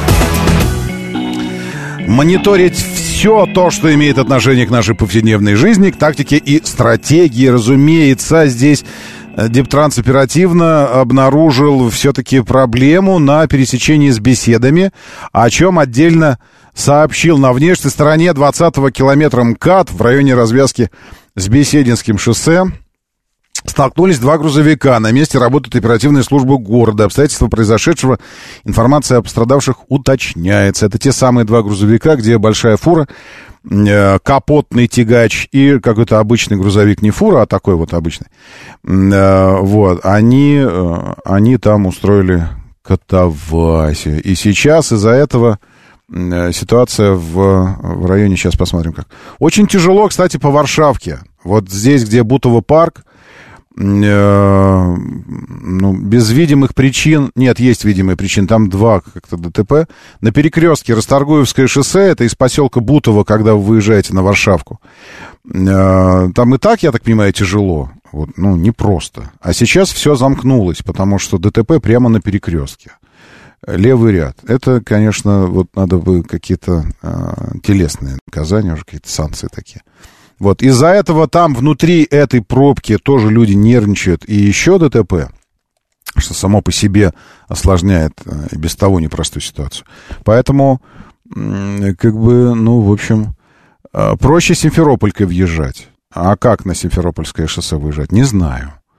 Мониторить все то, что имеет отношение к нашей повседневной жизни, к тактике и стратегии. Разумеется, здесь Диптранс оперативно обнаружил все-таки проблему на пересечении с Беседами, о чем отдельно сообщил. На внешней стороне двадцатого километра МКАД в районе развязки с Бесединским шоссе столкнулись два грузовика. На месте работают оперативные службы города. Обстоятельства произошедшего, информация о пострадавших уточняется. Это те самые два грузовика, где большая фура, э, капотный тягач и какой-то обычный грузовик, не фура, а такой вот обычный. Э, вот, они, э, они там устроили катавасию. И сейчас из-за этого э, ситуация в, в районе, сейчас посмотрим как. Очень тяжело, кстати, по Варшавке. Вот здесь, где Бутово парк, ну, без видимых причин, нет, есть видимые причины, там два как-то ДТП. На перекрестке Расторгуевское шоссе, это из поселка Бутово, когда вы выезжаете на Варшавку. Там и так, я так понимаю, тяжело, вот, ну, непросто. А сейчас все замкнулось, потому что ДТП прямо на перекрестке. Левый ряд. Это, конечно, вот надо бы какие-то а, телесные наказания, уже какие-то санкции такие. Вот, из-за этого там внутри этой пробки тоже люди нервничают. И еще ДТП, что само по себе осложняет и без того непростую ситуацию. Поэтому, как бы, ну, в общем, проще Симферополькой въезжать. А как на Симферопольское шоссе выезжать, не знаю.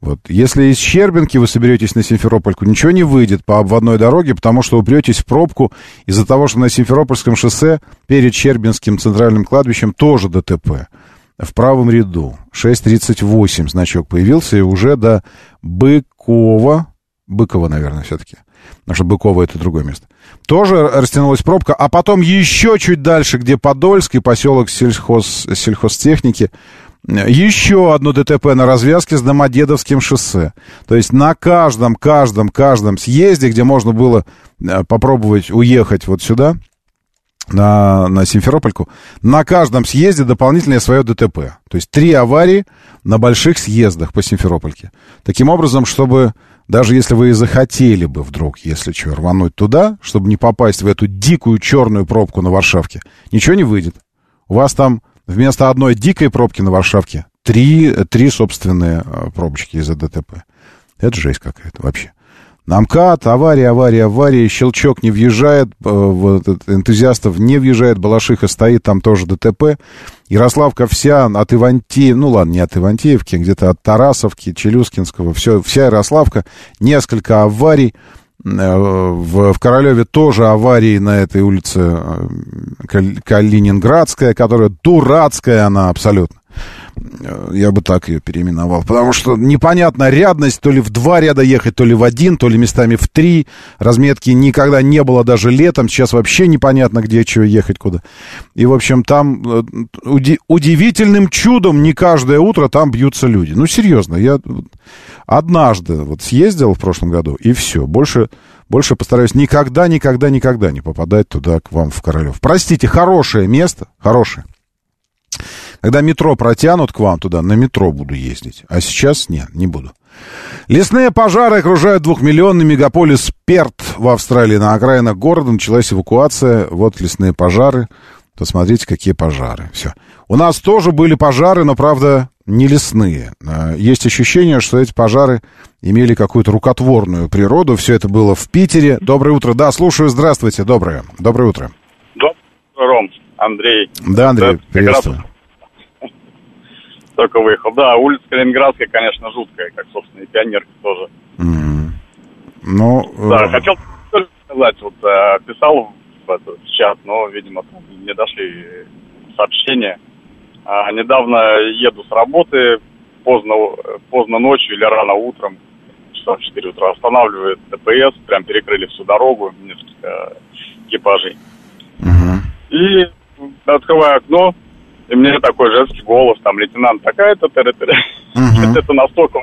Вот. Если из Щербинки вы соберетесь на Симферопольку, ничего не выйдет по обводной дороге, потому что упретесь в пробку из-за того, что на Симферопольском шоссе перед Щербинским центральным кладбищем тоже ДТП. В правом ряду. шесть тридцать восемь значок появился, и уже до Быкова, Быкова, наверное, все-таки, потому что Быково — это другое место, тоже растянулась пробка, а потом еще чуть дальше, где Подольск и поселок сельхоз, сельхозтехники, еще одно ДТП на развязке с Домодедовским шоссе. То есть на каждом, каждом, каждом съезде, где можно было попробовать уехать вот сюда, на, на Симферопольку, на каждом съезде дополнительное свое ДТП. То есть три аварии на больших съездах по Симферопольке. Таким образом, чтобы даже если вы и захотели бы вдруг, если что, рвануть туда, чтобы не попасть в эту дикую черную пробку на Варшавке, ничего не выйдет. У вас там вместо одной дикой пробки на Варшавке три, три собственные пробочки из-за ДТП. Это жесть какая-то вообще. На МКАД, авария, авария, авария, Щелчок не въезжает, вот, энтузиастов не въезжает, Балашиха стоит, там тоже ДТП. Ярославка вся от Ивантеевки, ну ладно, не от Ивантеевки, где-то от Тарасовки, Челюскинского, все, вся Ярославка, несколько аварий. В, в Королеве тоже аварии на этой улице Калининградская, которая дурацкая она абсолютно. Я бы так ее переименовал. Потому что непонятно, рядность, то ли в два ряда ехать, то ли в один, то ли местами в три. Разметки никогда не было даже летом. Сейчас вообще непонятно, где чего ехать, куда. И, в общем, там уди- удивительным чудом не каждое утро там бьются люди. Ну, серьезно, я однажды вот съездил в прошлом году, и все. Больше, больше постараюсь никогда, никогда, никогда не попадать туда, к вам в Королев. Простите, хорошее место, хорошее. Когда метро протянут к вам туда, на метро буду ездить. А сейчас нет, не буду. Лесные пожары окружают двухмиллионный мегаполис Перт в Австралии. На окраинах города началась эвакуация. Вот лесные пожары. Посмотрите, какие пожары. Все. У нас тоже были пожары, но, правда, не лесные. Есть ощущение, что эти пожары имели какую-то рукотворную природу. Все это было в Питере. Доброе утро. Да, слушаю. Здравствуйте. Доброе. Доброе утро. Доброе, Ром. Андрей. Да, Андрей, приветствую. Только выехал. Да, улица Калининградская, конечно, жуткая, как, собственно, и Пионерка тоже. Mm-hmm. Ну, да, э... хотел сказать, вот писал в этот чат, но, видимо, не дошли сообщения. А, недавно еду с работы, поздно, поздно ночью или рано утром, часов в четыре утра, останавливает ДПС, прям перекрыли всю дорогу, несколько экипажей. Mm-hmm. И открываю окно, и мне такой женский голос, там, лейтенант такая-то, тыры-тыры. Uh-huh. Это настолько,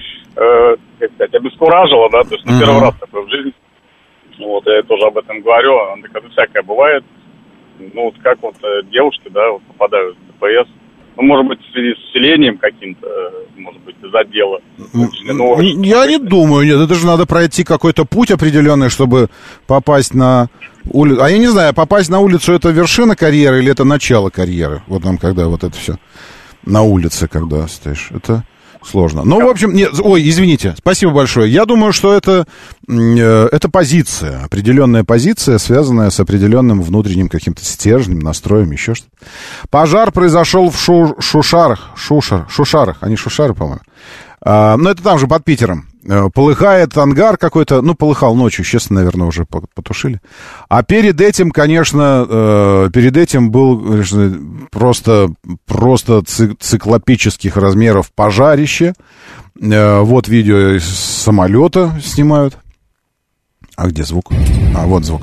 э, как сказать, обескуражило, да, то есть, ну, uh-huh. первый раз такое в жизни. Вот, я тоже об этом говорю, она такая, всякое бывает. Ну, вот как вот девушки, да, вот попадают в ДПС. Ну, может быть, в связи с усилением каким-то, может быть, из отдела. Ну, я не думаю, нет, это же надо пройти какой-то путь определенный, чтобы попасть на улицу. А я не знаю, попасть на улицу — это вершина карьеры или это начало карьеры? Вот там, когда вот это все на улице, когда стоишь, это сложно. Ну, в общем, нет, ой, извините, спасибо большое. Я думаю, что это, э, это позиция, определенная позиция, связанная с определенным внутренним каким-то стержнем, настроем, еще что-то. Пожар произошел в Шу, Шушарах, Шушар, Шушарах, они Шушары, по-моему. А, ну, это там же под Питером. Полыхает ангар какой-то, ну, полыхал ночью, честно, наверное, уже потушили. А перед этим, конечно, э, перед этим был, конечно, просто, просто циклопических размеров пожарище. Э, вот видео из самолета снимают. А где звук? А, вот звук.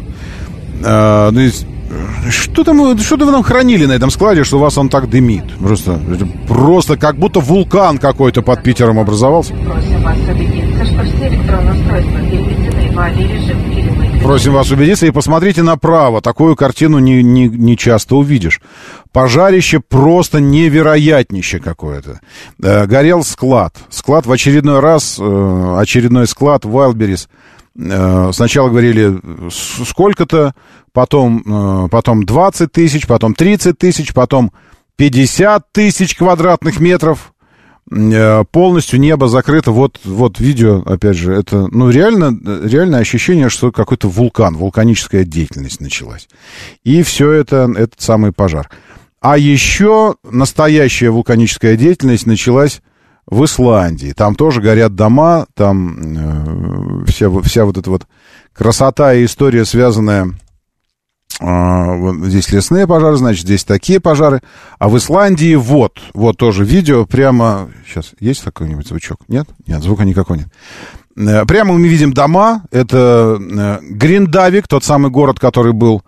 Э, ну, что там, что-то вы там хранили на этом складе, что у вас он так дымит? Просто, просто как будто вулкан какой-то под Питером образовался. Просим вас убедиться, что все электронные устройства переведены в авиарежим или... Просим вас убедиться и посмотрите направо. Такую картину не, не, не часто увидишь. Пожарище просто невероятнище какое-то. Э, горел склад. Склад в очередной раз, э, очередной склад Wildberries. Сначала говорили сколько-то, потом, потом двадцать тысяч, потом тридцать тысяч, потом пятьдесят тысяч квадратных метров. Полностью небо закрыто. Вот, вот видео, опять же, это, ну, реально, реальное ощущение, что какой-то вулкан, вулканическая деятельность началась. И все это, этот самый пожар. А еще настоящая вулканическая деятельность началась в Исландии. Там тоже горят дома, там э, вся, вся вот эта вот красота и история, связанная... Э, вот здесь лесные пожары, значит, здесь такие пожары. А в Исландии вот, вот тоже видео прямо... Сейчас, есть какой-нибудь звучок? Нет? Нет, звука никакого нет. Э, прямо мы видим дома. Это э, Гриндавик, тот самый город, который был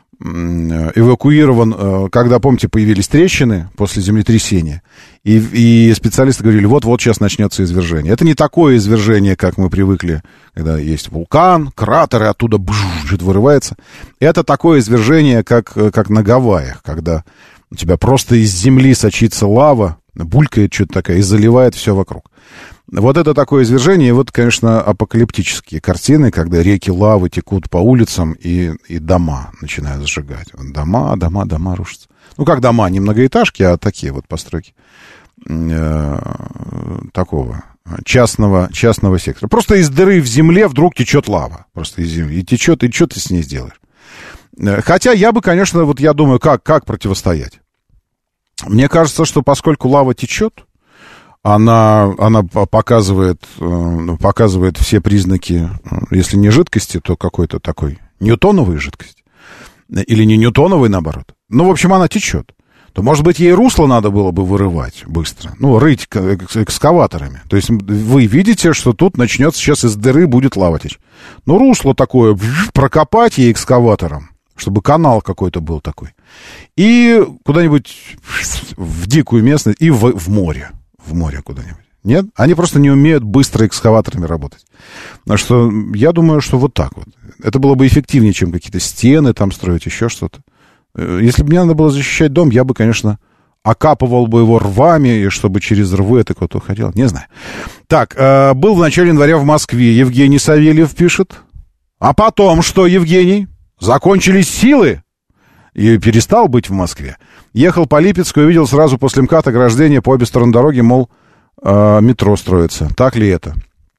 эвакуирован, когда, помните, появились трещины после землетрясения, и, и специалисты говорили, вот-вот сейчас начнется извержение. Это не такое извержение, как мы привыкли, когда есть вулкан, кратеры, оттуда что-то вырывается. Это такое извержение, как, как на Гавайях, когда у тебя просто из земли сочится лава, булькает что-то такое и заливает все вокруг. Вот это такое извержение, и вот, конечно, апокалиптические картины, когда реки лавы текут по улицам и, и дома начинают сжигать. Дома, дома, дома рушатся. Ну, как дома, не многоэтажки, а такие вот постройки э, такого частного, частного сектора. Просто из дыры в земле вдруг течет лава. Просто из земли. И течет, и что ты с ней сделаешь? Хотя я бы, конечно, вот я думаю, как, как противостоять. Мне кажется, что поскольку лава течет, Она, она показывает, показывает все признаки, если не жидкости, то какой-то такой ньютоновой жидкости. Или не ньютоновой, наоборот. Ну, в общем, она течет. То, может быть, ей русло надо было бы вырывать быстро. Ну, рыть экскаваторами. То есть вы видите, что тут начнется, сейчас из дыры будет лава течь. Ну, русло такое, прокопать ей экскаватором, чтобы канал какой-то был такой. И куда-нибудь в дикую местность, и в, в море. В море куда-нибудь. Нет? Они просто не умеют быстро экскаваторами работать. Так что я думаю, что вот так вот. Это было бы эффективнее, чем какие-то стены там строить, еще что-то. Если бы мне надо было защищать дом, я бы, конечно, окапывал бы его рвами, и чтобы через рвы это куда-то уходило. Не знаю. Так, э, был в начале января в Москве. Евгений Савельев пишет. А потом что, Евгений? Закончились силы? И перестал быть в Москве. Ехал по Липецку и увидел сразу после МКАД ограждение по обе стороны дороги, мол, э, метро строится. Так ли это?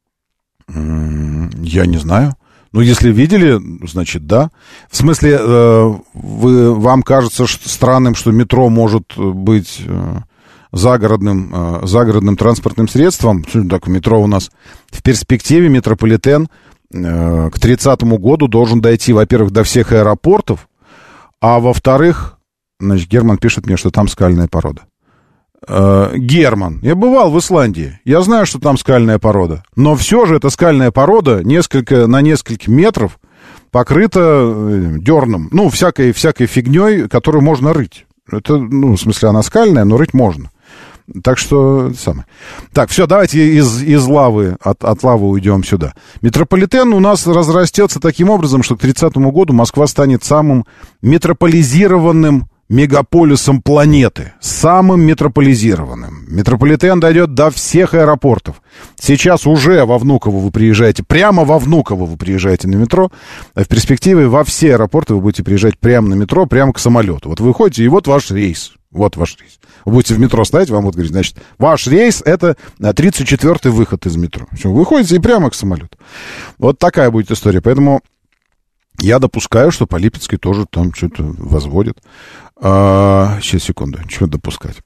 М-м, я не знаю. Ну, если видели, значит, да. В смысле, э, вы, вам кажется что, странным, что метро может быть э, загородным, э, загородным транспортным средством? Так, метро у нас в перспективе, метрополитен э, к тридцатому году должен дойти, во-первых, до всех аэропортов, а во-вторых, значит, Герман пишет мне, что там скальная порода. Э, Герман, я бывал в Исландии, я знаю, что там скальная порода, но все же эта скальная порода несколько, на несколько метров покрыта дерном, ну, всякой, всякой фигней, которую можно рыть. Это, ну, в смысле, она скальная, но рыть можно. Так что, самое. Так, все, давайте из, из лавы, от, от лавы уйдем сюда. Метрополитен у нас разрастется таким образом, что к тридцатому году Москва станет самым метрополизированным мегаполисом планеты. Самым метрополизированным. Метрополитен дойдет до всех аэропортов. Сейчас уже во Внуково вы приезжаете, прямо во Внуково вы приезжаете на метро, а в перспективе во все аэропорты вы будете приезжать прямо на метро, прямо к самолету. Вот вы ходите, и вот ваш рейс. Вот ваш рейс. Вы будете в метро стоять, вам будут говорить, значит, ваш рейс — это тридцать четвёртый выход из метро. Все, вы ходите и прямо к самолету. Вот такая будет история. Поэтому я допускаю, что по Липецкой тоже там что-то возводят. А, сейчас, секунду, что допускать?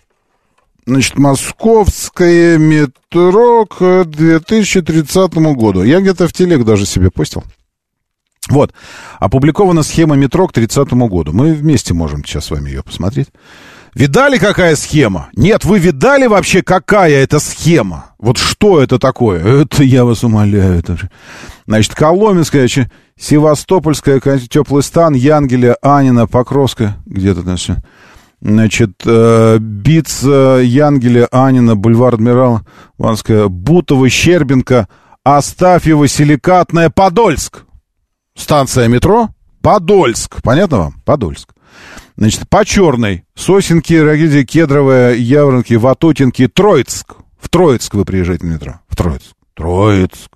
Значит, московское метро к две тысячи тридцатому году. Я где-то в телег даже себе постил. Вот, опубликована схема метро к тридцатому году. Мы вместе можем сейчас с вами ее посмотреть. Видали, какая схема? Нет, вы видали вообще, какая это схема? Вот что это такое? Это, я вас умоляю. Это... Значит, Коломенская, Севастопольская, Теплый стан, Янгеля, Анина, Покровская. Где-то там все. Значит, э, Биц, Янгеля, Анина, бульвар Адмирала, Ванская, Бутово, Щербинка, Астафьево, Силикатная, Подольск. Станция метро Подольск. Понятно вам? Подольск. Значит, по Черной. Сосенки, Рогиди, Кедровая, Явронки, Ватутинки, Троицк. В Троицк вы приезжаете на метро. В Троицк. Троицк.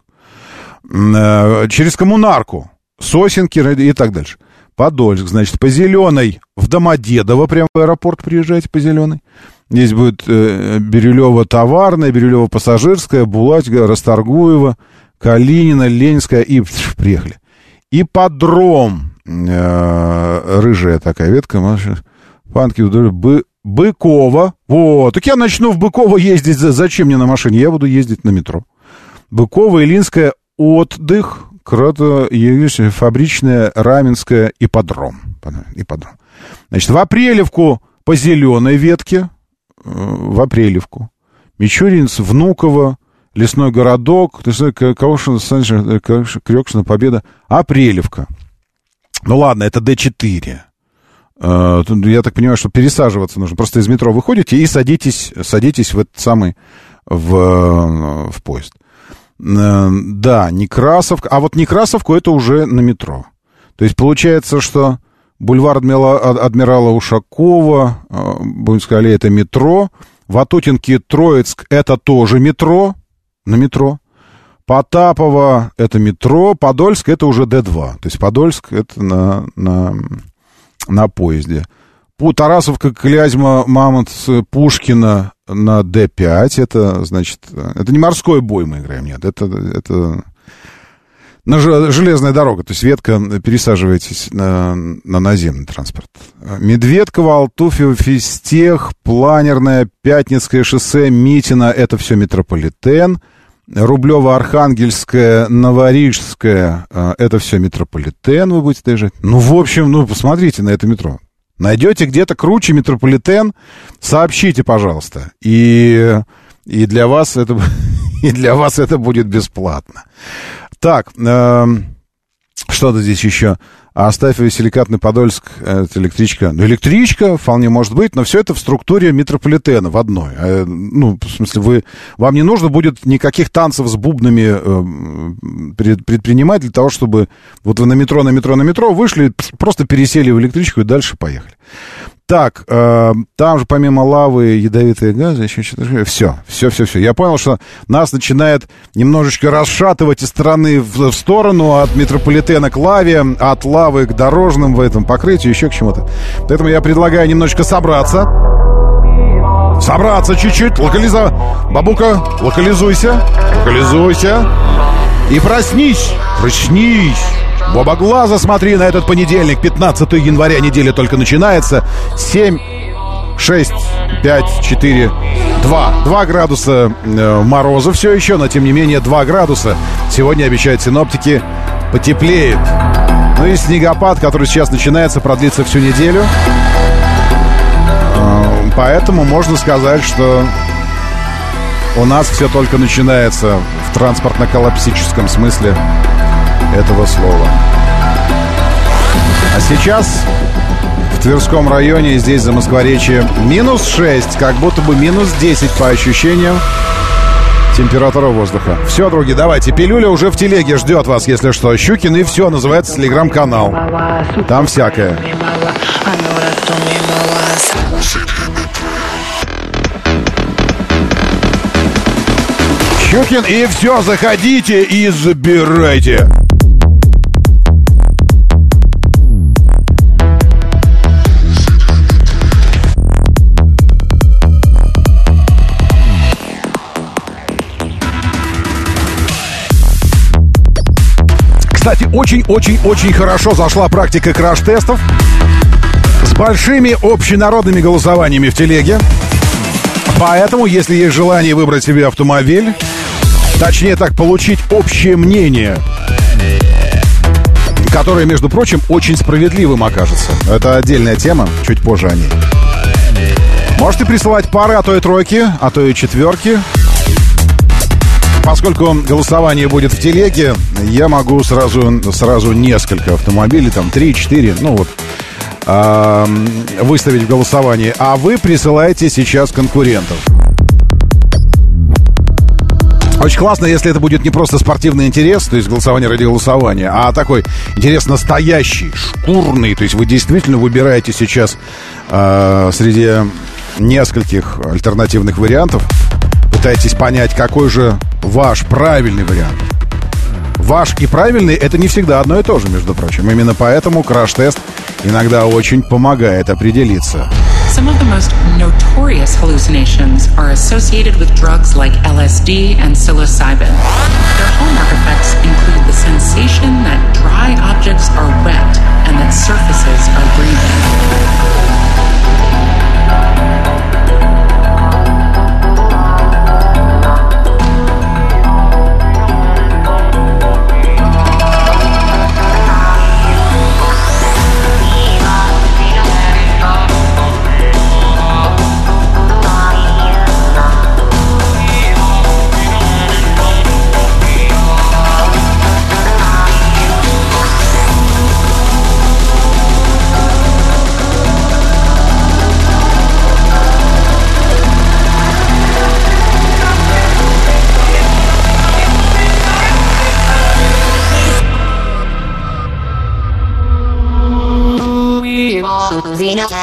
Через Коммунарку. Сосенки и так дальше. Подольск. Значит, по Зеленой в Домодедово. Прямо в аэропорт приезжаете по Зеленой. Здесь будет э, Бирюлево товарная, Бирюлево пассажирская, Булатьга, Расторгуева, Калинина, Ленинская. И пфф, приехали. Ипподром, э, рыжая такая ветка, панки вдоль Бы, Быково. Вот, так я начну в Быково ездить. Зачем мне на машине? Я буду ездить на метро. Быково, Илинская, отдых, Крото, фабричная, Раменская, ипподром. Ипподром. Значит, в Апрелевку по зеленой ветке. В Апрелевку. Мичуринец, Внуково, Лесной городок, Крёкшина, Победа. Апрелевка. Ну ладно, это Дэ четыре. Я так понимаю, что пересаживаться нужно. Просто из метро выходите и садитесь, садитесь в этот самый, в, в поезд. Да, Некрасовка. А вот Некрасовку это уже на метро. То есть получается, что бульвар адмирала, адмирала Ушакова, Буинская аллея — это метро. Ватутинки, Троицк — это тоже метро. На метро. Потапова — это метро. Подольск — это уже Дэ два. То есть Подольск — это на... на на поезде. Тарасовка, Клязьма, Мамонт, Пушкина на Дэ пять. Это, значит, это не морской бой мы играем, нет. Это, это на железная дорога. То есть ветка, пересаживаетесь на, на наземный транспорт. Медведково, Алтуфьево, Фистех, Планерное, Пятницкое шоссе, Митино. Это все метрополитен. Рублево-Архангельская, Новорижская, это все метрополитен, вы будете доезжать. Ну, в общем, ну, посмотрите на это метро. Найдете где-то круче метрополитен, сообщите, пожалуйста. И, и, для, вас это, и для вас это будет бесплатно. Так, э, что-то здесь еще. Оставь Силикатный Подольск, это электричка. Ну, электричка вполне может быть, но все это в структуре метрополитена в одной. Ну, в смысле, вы, вам не нужно будет никаких танцев с бубнами э, предпринимать для того, чтобы вот вы на метро, на метро, на метро вышли, просто пересели в электричку и дальше поехали. Так, э, там же помимо лавы, ядовитые газы, еще что-то. Все, все, все, все. Я понял, что нас начинает немножечко расшатывать из стороны в, в сторону, от метрополитена к лаве, от лавы к дорожным в этом покрытию, еще к чему-то. Поэтому я предлагаю немножечко собраться. Собраться чуть-чуть, локализовать. Бабука, локализуйся, локализуйся. И проснись, проснись. В оба глаза смотри на этот понедельник, пятнадцатого января, неделя только начинается. семь, шесть, пять, четыре, два. два градуса э, мороза все еще, но тем не менее два градуса. Сегодня, обещают синоптики, потеплеет. Ну и снегопад, который сейчас начинается, продлится всю неделю. Э, поэтому можно сказать, что у нас все только начинается в транспортно-коллапсическом смысле этого слова. А сейчас в Тверском районе, здесь за Москворечье, минус шесть, как будто бы минус десять по ощущениям температура воздуха. Все, други, давайте. Пилюля уже в телеге ждет вас, если что. Щукин и все, называется телеграм-канал. Там всякое. Щукин и все, заходите и забирайте. Кстати, очень-очень-очень хорошо зашла практика краш-тестов с большими общенародными голосованиями в телеге. Поэтому, если есть желание выбрать себе автомобиль, точнее так, получить общее мнение, которое, между прочим, очень справедливым окажется. Это отдельная тема, чуть позже о ней. Можете присылать пары, а то и тройки, а то и четверки. Поскольку голосование будет в телеге, я могу сразу, сразу несколько автомобилей, там три-четыре, ну вот, э, выставить в голосование. А вы присылаете сейчас конкурентов. Очень классно, если это будет не просто спортивный интерес, то есть голосование ради голосования, а такой интерес настоящий, шкурный. То есть вы действительно выбираете сейчас э, среди нескольких альтернативных вариантов, пытаетесь понять, какой же ваш правильный вариант. Ваш и правильный — это не всегда одно и то же, между прочим. Именно поэтому краш-тест иногда очень помогает определиться. Some of the most notorious hallucinations are associated with drugs like L S D and psilocybin. Their hallmark effects include the sensation that dry objects are wet and that surfaces are breathing.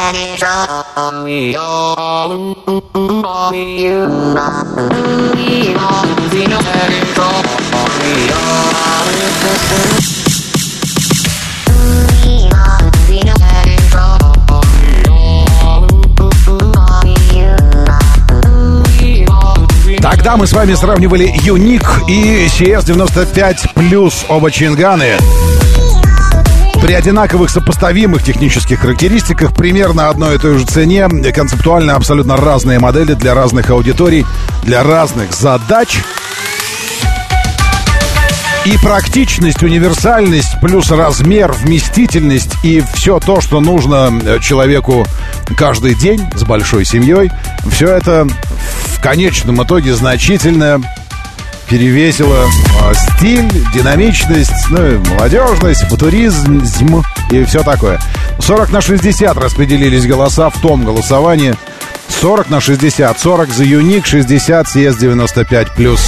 Тогда мы с вами сравнивали Юник и си эс девяносто пять плюс, оба чинганы. При одинаковых сопоставимых технических характеристиках, примерно одной и той же цене, концептуально абсолютно разные модели для разных аудиторий, для разных задач. И практичность, универсальность, плюс размер, вместительность и все то, что нужно человеку каждый день с большой семьей, все это в конечном итоге значительно перевесило стиль, динамичность, ну, молодежность, футуризм и все такое. сорок на шестьдесят распределились голоса в том голосовании. сорок на шестьдесят. сорок за Юник, шестьдесят си эс девяносто пять плюс.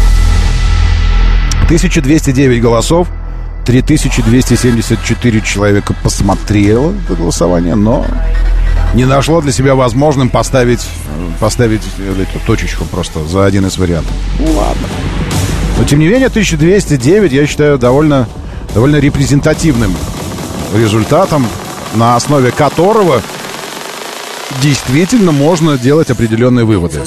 тысяча двести девять голосов. три тысячи двести семьдесят четыре человека посмотрело это голосование, но не нашло для себя возможным поставить, поставить эту точечку просто за один из вариантов. Ну ладно. Но тем не менее, тысяча двести девять, я считаю, довольно, довольно репрезентативным результатом, на основе которого действительно можно делать определенные выводы.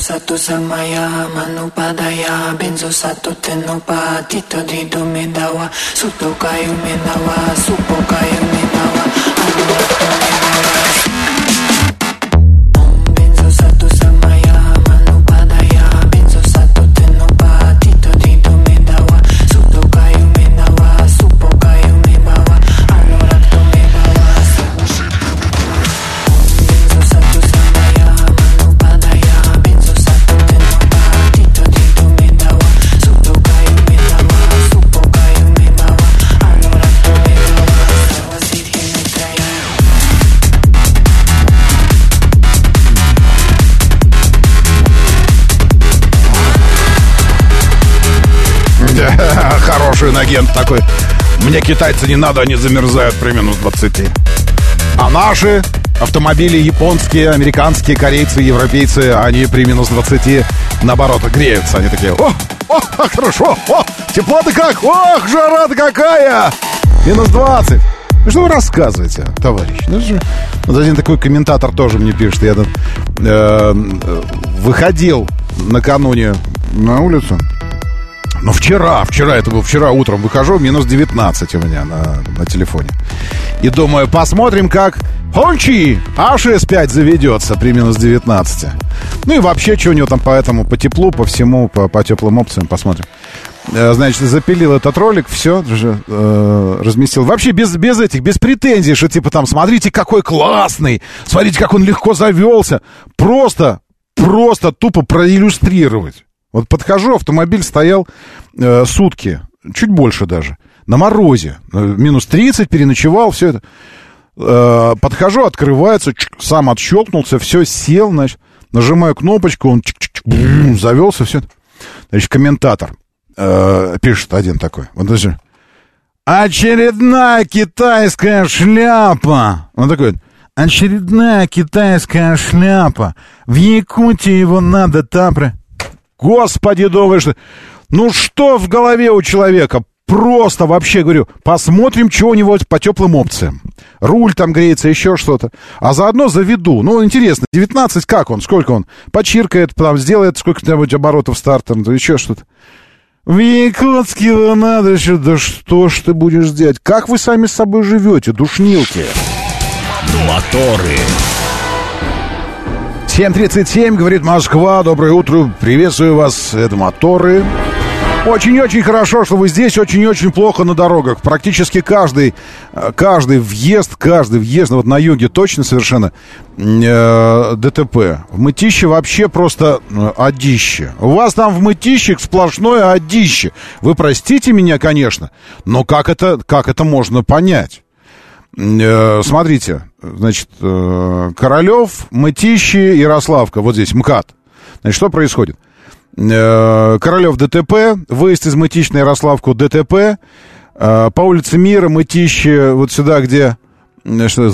Хороший агент такой. Мне китайцы не надо, они замерзают при минус двадцати. А наши автомобили японские, американские, корейцы, европейцы, они при минус двадцати наоборот греются. Они такие: о, о, хорошо, о, тепло-то как, ох, жара-то какая, минус двадцать. Ну что вы рассказываете, товарищ? Ну, же... Вот один такой комментатор тоже мне пишет. Я тут э, выходил накануне на улицу. Ну, вчера, вчера, это был вчера утром, выхожу, минус девятнадцать у меня на, на телефоне. И думаю, посмотрим, как Хончи а шесть пять заведется при минус девятнадцати. Ну и вообще, что у него там по этому, по теплу, по всему, по, по теплым опциям, посмотрим. Значит, запилил этот ролик, все, э, разместил. Вообще без, без этих, без претензий, что типа там, смотрите, какой классный, смотрите, как он легко завелся. Просто, просто тупо проиллюстрировать. Вот подхожу, автомобиль стоял э, сутки, чуть больше даже, на морозе, минус тридцать, переночевал, все это. Э, подхожу, открывается, чик, сам отщелкнулся, все, сел, значит, нажимаю кнопочку, он чик-чик, завелся, все. Значит, комментатор э, пишет один такой, вот даже: очередная китайская шляпа. Он такой: очередная китайская шляпа, в Якутии его надо тапры. Господи, думаешь, ну что в голове у человека? Просто вообще, говорю, посмотрим, что у него по теплым опциям. Руль там греется, еще что-то. А заодно заведу. Ну, интересно, девятнадцать, как он? Сколько он? Почиркает, там, сделает сколько-нибудь оборотов стартом, еще что-то. В Якутске его надо еще. Да что ж ты будешь делать? Как вы сами с собой живете, душнилки? Моторы. семь тридцать семь, говорит Москва. Доброе утро, приветствую вас. Это моторы. Очень-очень хорошо, что вы здесь. Очень-очень плохо на дорогах. Практически каждый, каждый въезд, каждый въезд, вот на юге точно совершенно э, ДТП. В Мытище вообще просто э, одище. У вас там в Мытище сплошное одище. Вы простите меня, конечно, но как это, как это можно понять? Смотрите, значит, Королев, Мытищи, Ярославка, вот здесь МКАД. Значит, что происходит? Королев ДТП, выезд из Мытищи на Ярославку ДТП, по улице Мира, Мытищи, вот сюда, где что,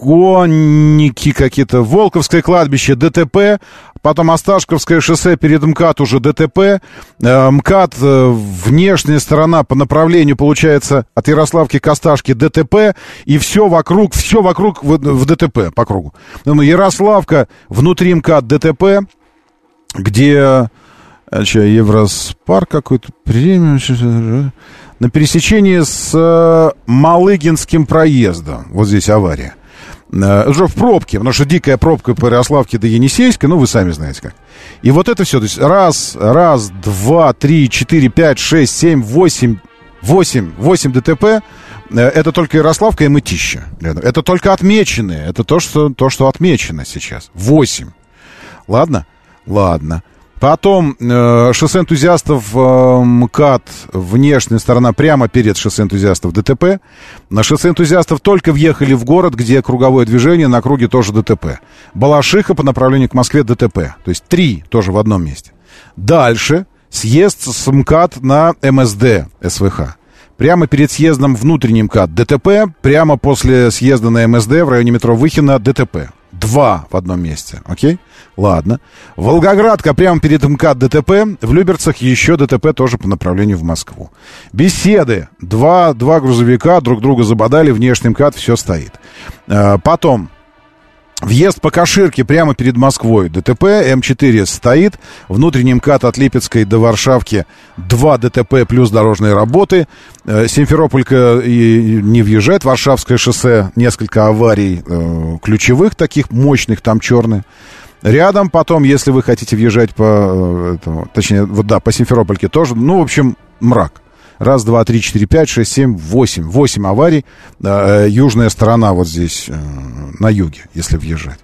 сгонники какие-то, Волковское кладбище, ДТП, потом Осташковское шоссе перед МКАД уже ДТП, МКАД, внешняя сторона по направлению, получается, от Ярославки к Осташке ДТП, и все вокруг, все вокруг в, в ДТП по кругу. Ну, Ярославка, внутри МКАД ДТП, где... А что, Евроспар какой-то, премиум, на пересечении с э, Малыгинским проездом. Вот здесь авария. Э, уже в пробке, потому что дикая пробка по Ярославке до Енисейска, ну, вы сами знаете как. И вот это все, то есть раз, раз, два, три, четыре, пять, шесть, семь, восемь, восемь, восемь ДТП. Э, это только Ярославка и Мытища. Это только отмеченные, это то, что, то, что отмечено сейчас. Восемь. Ладно? Ладно. Потом э, шоссе энтузиастов э, МКАД, внешняя сторона прямо перед шоссе энтузиастов ДТП. На шоссе энтузиастов только въехали в город, где круговое движение, на круге тоже ДТП. Балашиха по направлению к Москве ДТП. То есть три тоже в одном месте. Дальше съезд с МКАД на МСД СВХ. Прямо перед съездом внутренний МКАД ДТП. Прямо после съезда на МСД в районе метро Выхино ДТП. Два в одном месте, окей? Ладно. Волгоградка прямо перед МКАД ДТП. В Люберцах еще ДТП тоже по направлению в Москву. Беседы. Два, два грузовика друг друга забодали, внешний МКАД, все стоит. А, потом... Въезд по Каширке прямо перед Москвой. ДТП, М четыре стоит. Внутренний МКАД от Липецкой до Варшавки. Два ДТП плюс дорожные работы. Симферополька и не въезжает. Варшавское шоссе. Несколько аварий э, ключевых таких, мощных, там черные. Рядом потом, если вы хотите въезжать по... Э, этому, точнее, вот да, по Симферопольке тоже. Ну, в общем, мрак. Раз, два, три, четыре, пять, шесть, семь, восемь. Восемь аварий. Э, южная сторона вот здесь, э, на юге, если въезжать.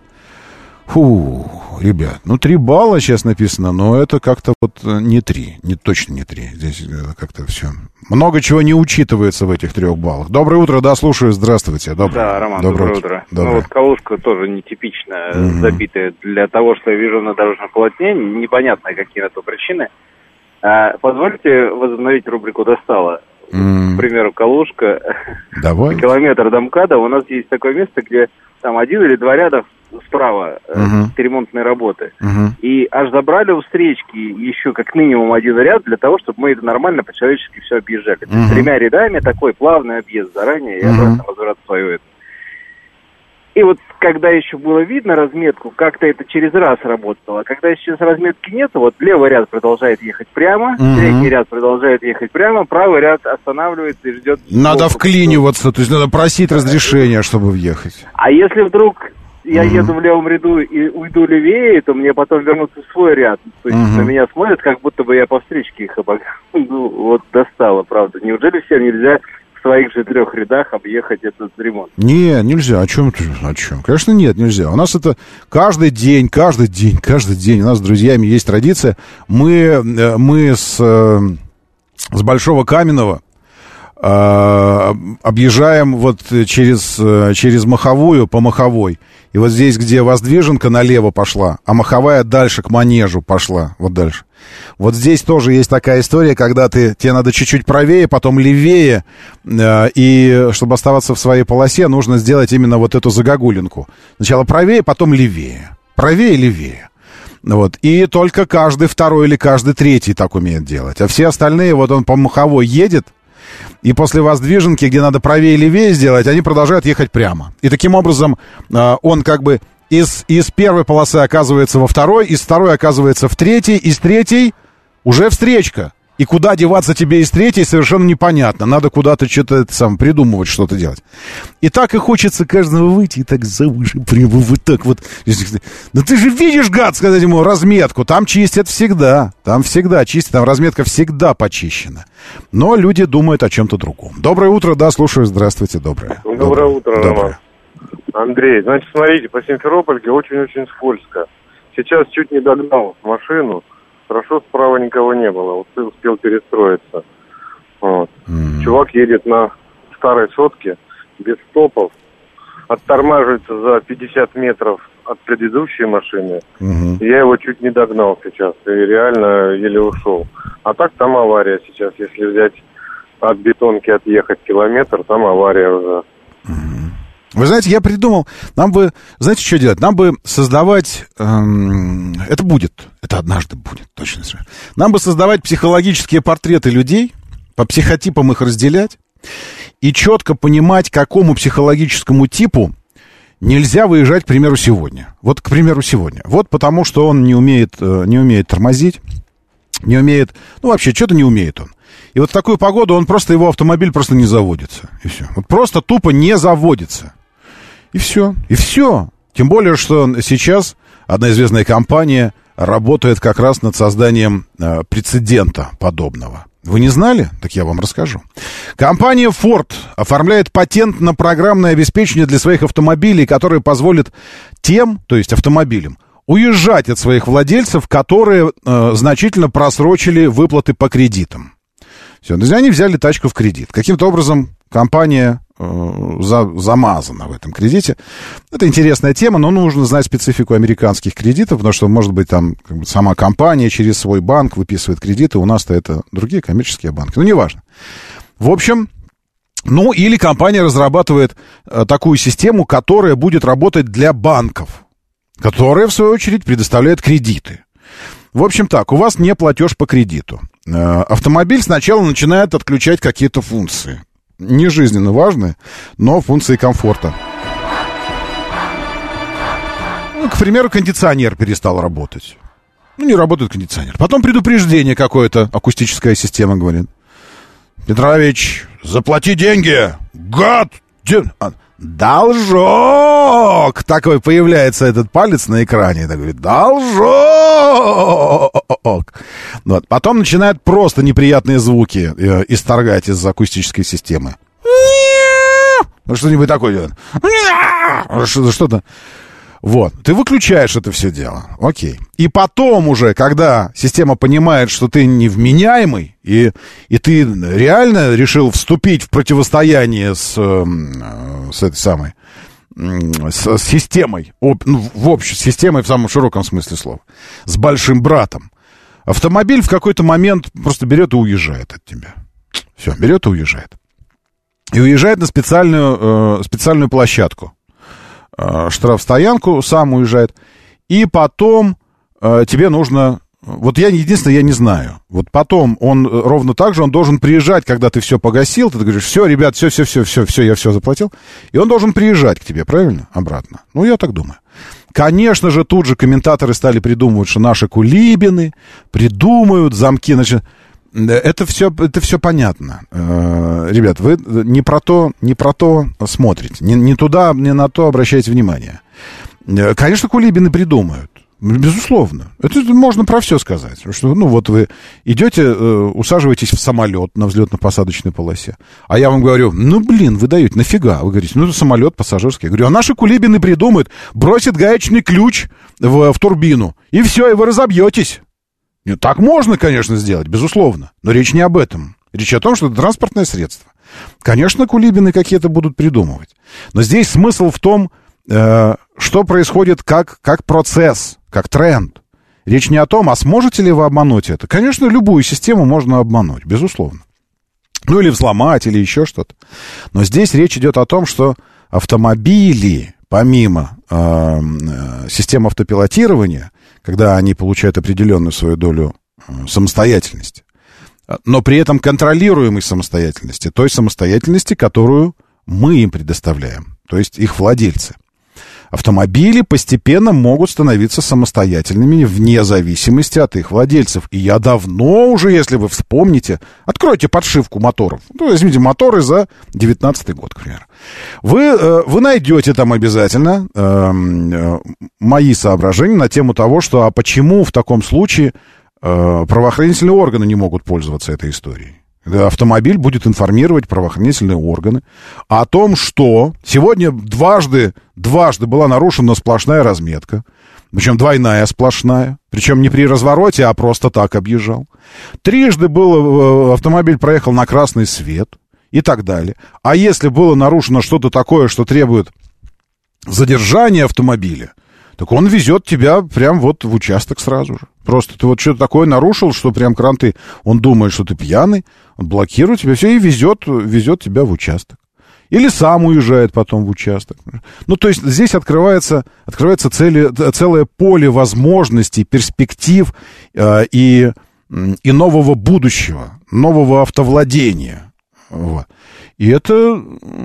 Фу, ребят, ну три балла сейчас написано, но это как-то вот не три. Не, точно не три. Здесь как-то все. Много чего не учитывается в этих трех баллах. Доброе утро, да, слушаю. Здравствуйте. Доброе, да, Роман, доброе, доброе утро. утро. Доброе. Ну вот Калужка тоже нетипичная, Mm-hmm. забитая. Для того, что я вижу на дорожном полотне, непонятно, какие на то причины. Позвольте возобновить рубрику «Достало». Mm. К примеру, Калужка, Давай. километр до МКАДа, у нас есть такое место, где там один или два ряда справа uh-huh. ремонтные работы. Uh-huh. И аж забрали у встречки еще как минимум один ряд для того, чтобы мы это нормально по-человечески все объезжали. Uh-huh. Тремя рядами такой плавный объезд заранее, и uh-huh. обратно возврат в свое это. И вот когда еще было видно разметку, как-то это через раз работало. Когда сейчас разметки нет, вот левый ряд продолжает ехать прямо, mm-hmm. средний ряд продолжает ехать прямо, правый ряд останавливается и ждет... Надо вклиниваться, то есть надо просить разрешения, чтобы въехать. А если вдруг я mm-hmm. еду в левом ряду и уйду левее, то мне потом вернуться в свой ряд. То есть mm-hmm. на меня смотрят, как будто бы я по встречке их обогнал. Ну, вот достало, правда. Неужели всем нельзя... в своих же трех рядах объехать этот ремонт? Не, нельзя. О чем ты? О чем? Конечно, нет, нельзя. У нас это каждый день, каждый день, каждый день. У нас с друзьями есть традиция. Мы, мы с, с Большого Каменного э, объезжаем вот через, через Маховую, по Маховой. И вот здесь, где Воздвиженка налево пошла, а Маховая дальше к Манежу пошла, вот дальше. Вот здесь тоже есть такая история, когда ты, тебе надо чуть-чуть правее, потом левее, э, и чтобы оставаться в своей полосе, нужно сделать именно вот эту загогулинку. Сначала правее, потом левее. Правее, левее. Вот. И только каждый второй или каждый третий так умеет делать. А все остальные, вот он по Маховой едет, и после Воздвиженки, где надо правее и левее сделать, они продолжают ехать прямо. И таким образом э, он как бы из, из первой полосы оказывается во второй, из второй оказывается в третьей, из третьей уже встречка. И куда деваться тебе из третьей, совершенно непонятно. Надо куда-то что-то сам придумывать, что-то делать. И так и хочется каждого выйти и так за уши прямо вот так вот. Ну ты же видишь, гад, сказать ему, разметку. Там чистят всегда. Там всегда чистят, там разметка всегда почищена. Но люди думают о чем-то другом. Доброе утро, да, слушаю. Здравствуйте, доброе. Доброе, доброе утро, Роман. Доброе. Андрей, значит, смотрите, по Симферопольке очень-очень скользко. Сейчас чуть не догнал машину. Хорошо, справа никого не было. Вот успел перестроиться. Вот. Mm-hmm. Чувак едет на старой сотке, без стопов. Оттормаживается за пятьдесят метров от предыдущей машины. Mm-hmm. Я его чуть не догнал сейчас. И реально еле ушел. А так там авария сейчас. Если взять от бетонки отъехать километр, там авария уже. Mm-hmm. Вы знаете, я придумал, нам бы, знаете, что делать? Нам бы создавать, эм, это будет, это однажды будет, точно. Нам бы создавать психологические портреты людей, по психотипам их разделять и четко понимать, к какому психологическому типу нельзя выезжать, к примеру, сегодня. Вот, к примеру, сегодня. Вот потому, что он не умеет, не умеет тормозить, не умеет, ну, вообще, что-то не умеет он. И вот в такую погоду он просто, его автомобиль просто не заводится. И все. Вот просто тупо не заводится. И все. И все. Тем более, что сейчас одна известная компания работает как раз над созданием э, прецедента подобного. Вы не знали? Так я вам расскажу. Компания Ford оформляет патент на программное обеспечение для своих автомобилей, которое позволит тем, то есть автомобилям, уезжать от своих владельцев, которые э, значительно просрочили выплаты по кредитам. Все, то есть они взяли тачку в кредит. Каким-то образом компания э, за, замазана в этом кредите. Это интересная тема, но нужно знать специфику американских кредитов, потому что, может быть, там как бы, сама компания через свой банк выписывает кредиты, у нас-то это другие коммерческие банки. Ну, неважно. В общем, ну, или компания разрабатывает э, такую систему, которая будет работать для банков, которая, в свою очередь, предоставляет кредиты. В общем так, у вас не платеж по кредиту. Автомобиль сначала начинает отключать какие-то функции. Не жизненно важные, но функции комфорта. Ну, к примеру, кондиционер перестал работать. Ну, не работает кондиционер. Потом предупреждение какое-то, акустическая система говорит. Петрович, заплати деньги! Гад! Должок! Такой появляется этот палец на экране. И так говорит, должок! Вот. Потом начинают просто неприятные звуки э, исторгать из акустической системы. Что-нибудь такое делает. Что-то. Вот. Ты выключаешь это все дело. Окей. И потом уже, когда система понимает, что ты невменяемый, и, и ты реально решил вступить в противостояние с, с этой самой, с, с системой, ну, в общей системой в самом широком смысле слова, с большим братом, автомобиль в какой-то момент просто берет и уезжает от тебя. Все, берет и уезжает. И уезжает на специальную, э, специальную площадку. Штрафстоянку, сам уезжает, и потом э, тебе нужно, вот я единственное, я не знаю, вот потом он ровно так же, он должен приезжать, когда ты все погасил, ты говоришь, все, ребят, все, все, все, все, все, я все заплатил, и он должен приезжать к тебе, правильно, обратно, ну, я так думаю. Конечно же, тут же комментаторы стали придумывать, что наши кулибины придумают замки, значит, это все, это все понятно. Ребят, вы не про то, не про то смотрите, не, не туда, не на то обращаете внимание. Конечно, кулибины придумают, безусловно. Это можно про все сказать. Что, ну, вот вы идете, усаживаетесь в самолет на взлетно-посадочной полосе, а я вам говорю, ну, блин, вы даете, нафига? Вы говорите, ну, это самолет пассажирский. Я говорю, а наши кулибины придумают, бросят гаечный ключ в, в турбину, и все, и вы разобьетесь. Нет, так можно, конечно, сделать, безусловно, но речь не об этом. Речь о том, что это транспортное средство. Конечно, кулибины какие-то будут придумывать. Но здесь смысл в том, э, что происходит как, как процесс, как тренд. Речь не о том, а сможете ли вы обмануть это. Конечно, любую систему можно обмануть, безусловно. Ну, или взломать, или еще что-то. Но здесь речь идет о том, что автомобили, помимо э, э, систем автопилотирования, когда они получают определенную свою долю э, самостоятельности, но при этом контролируемой самостоятельности, той самостоятельности, которую мы им предоставляем, то есть их владельцы. Автомобили постепенно могут становиться самостоятельными вне зависимости от их владельцев. И я давно уже, если вы вспомните, откройте подшивку моторов. Ну, возьмите моторы за девятнадцатый год, к примеру. Вы, вы найдете там обязательно э, мои соображения на тему того, что а почему в таком случае э, правоохранительные органы не могут пользоваться этой историей. Автомобиль будет информировать правоохранительные органы о том, что сегодня дважды, дважды была нарушена сплошная разметка, причем двойная сплошная, причем не при развороте, а просто так объезжал. Трижды был, автомобиль проехал на красный свет и так далее. А если было нарушено что-то такое, что требует задержания автомобиля, так он везет тебя прям вот в участок сразу же. Просто ты вот что-то такое нарушил, что прям кранты, он думает, что ты пьяный, он блокирует тебя, все, и везет, везет тебя в участок. Или сам уезжает потом в участок. Ну, то есть здесь открывается, открывается цели, целое поле возможностей, перспектив э, и, и нового будущего, нового автовладения. Вот. И это,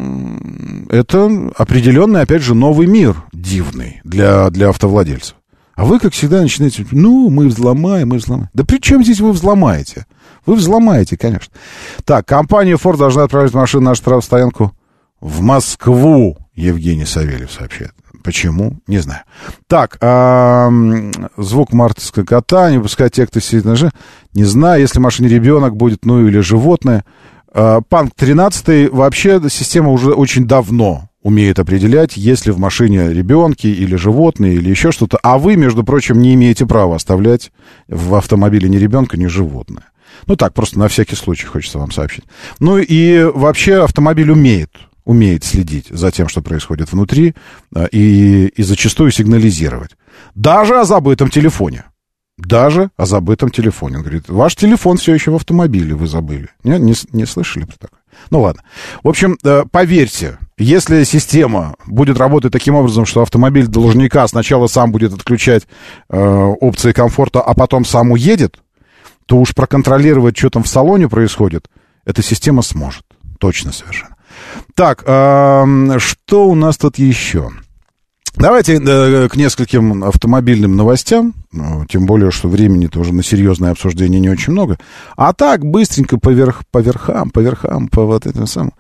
это определенный, опять же, новый мир дивный для, для автовладельцев. А вы, как всегда, начинаете, ну, мы взломаем, мы взломаем. Да при чем здесь вы взломаете? Вы взломаете, конечно. Так, компания Ford должна отправить машину на штрафстоянку в Москву, Евгений Савельев сообщает. Почему? Не знаю. Так, а, звук мартовского кота, не пускать тех, кто сидит на же. Не знаю, если в машине ребенок будет, ну, или животное. А, Панк тринадцатый, вообще система уже очень давно умеет определять, есть ли в машине ребенки или животные, или еще что-то. А вы, между прочим, не имеете права оставлять в автомобиле ни ребенка, ни животное. Ну так, просто на всякий случай хочется вам сообщить. Ну и вообще автомобиль умеет, умеет следить за тем, что происходит внутри, и, и зачастую сигнализировать. Даже о забытом телефоне. Даже о забытом телефоне. Он говорит, ваш телефон все еще в автомобиле, вы забыли. Не, не, не слышали про такое? Ну ладно. В общем, поверьте, если система будет работать таким образом, что автомобиль должника сначала сам будет отключать э, опции комфорта, а потом сам уедет, то уж проконтролировать, что там в салоне происходит, эта система сможет. Точно совершенно. Так, э, что у нас тут еще? Давайте э, к нескольким автомобильным новостям, ну, тем более, что времени-то уже на серьезное обсуждение не очень много. А так, быстренько по, верх, по верхам, по верхам, по вот этим самым,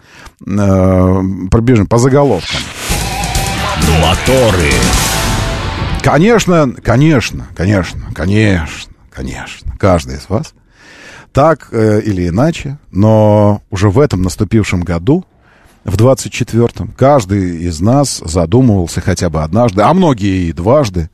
э, пробежим, по заголовкам. Моторы. Конечно, конечно, конечно, конечно, конечно, каждый из вас, так э, или иначе, но уже в этом наступившем году, в двадцать четвёртом, каждый из нас задумывался хотя бы однажды, а многие и дважды,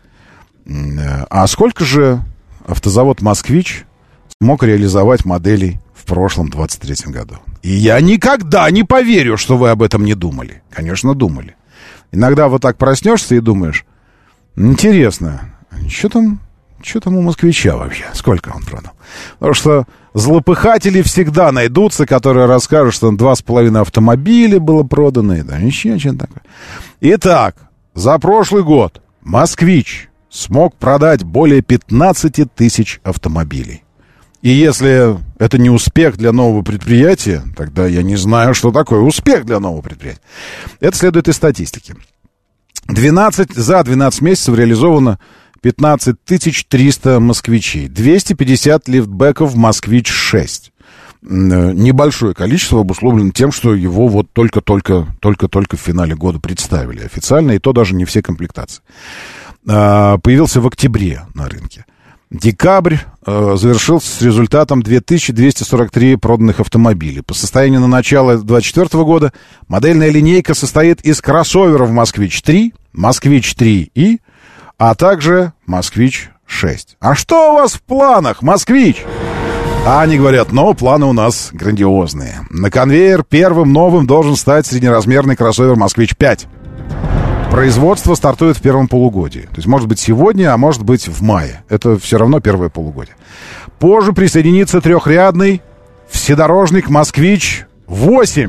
а сколько же автозавод «Москвич» смог реализовать моделей в прошлом двадцать третьем году. И я никогда не поверю, что вы об этом не думали. Конечно, думали. Иногда вот так проснешься и думаешь, интересно, что там, что там у «Москвича» вообще? Сколько он продал? Потому что злопыхатели всегда найдутся, которые расскажут, что два с половиной автомобиля было продано, и да, еще что-то такое. Итак, за прошлый год «Москвич» смог продать более пятнадцать тысяч автомобилей. И если это не успех для нового предприятия, тогда я не знаю, что такое успех для нового предприятия. Это следует из статистики. двенадцать, за двенадцать месяцев реализовано пятнадцать тысяч триста москвичей, двести пятьдесят лифтбеков «Москвич шесть». Небольшое количество обусловлено тем, что его вот только-только, только-только в финале года представили официально, и то даже не все комплектации. Появился в октябре на рынке. Декабрь завершился с результатом две тысячи двести сорок три проданных автомобилей. По состоянию на начало двадцать четвёртого года модельная линейка состоит из кроссоверов «Москвич три», «Москвич три и», а также «Москвич шесть». А что у вас в планах, «Москвич»? А они говорят, но планы у нас грандиозные. На конвейер первым новым должен стать среднеразмерный кроссовер «Москвич пять». Производство стартует в первом полугодии. То есть, может быть, сегодня, а может быть, в мае. Это все равно первое полугодие. Позже присоединится трехрядный вседорожник «Москвич восемь».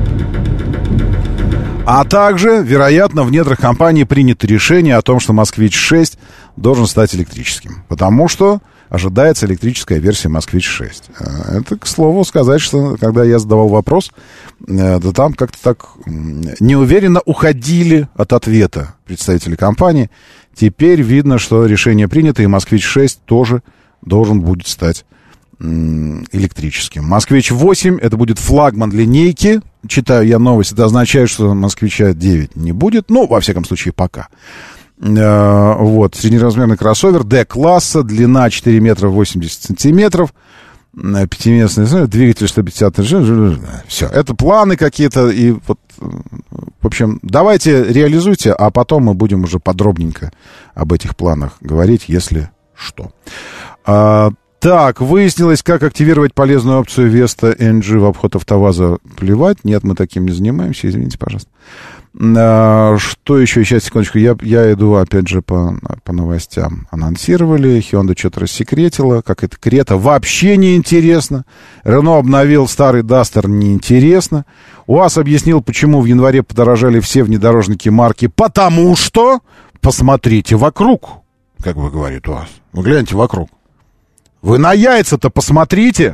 А также, вероятно, в недрах компании принято решение о том, что «Москвич шесть» должен стать электрическим. Потому что ожидается электрическая версия «Москвич шесть». Это, к слову, сказать, что когда я задавал вопрос, да там как-то так неуверенно уходили от ответа представители компании. Теперь видно, что решение принято, и «Москвич шесть» тоже должен будет стать электрическим. «Москвич восемь» — это будет флагман линейки. Читаю я новость, это означает, что «Москвича девять» не будет. Ну, во всяком случае, пока. Вот, среднеразмерный кроссовер D-класса, длина четыре метра восемьдесят сантиметров, пятиместный двигатель сто пятьдесят. Все, это планы какие-то. И вот, в общем, давайте реализуйте, а потом мы будем уже подробненько об этих планах говорить, если что. Так, выяснилось, как активировать полезную опцию Веста эн джи в обход АвтоВАЗа. Плевать. Нет, мы таким не занимаемся. Извините, пожалуйста. А, что еще? Сейчас, секундочку. Я, я иду, опять же, по, по новостям. Анонсировали. Hyundai что-то рассекретила. Как это Крета. Вообще неинтересно. Рено обновил старый Дастер. Неинтересно. УАЗ объяснил, почему в январе подорожали все внедорожники марки. Потому что... Посмотрите вокруг. Как бы говорит УАЗ. Вы гляньте вокруг. Вы на яйца-то посмотрите,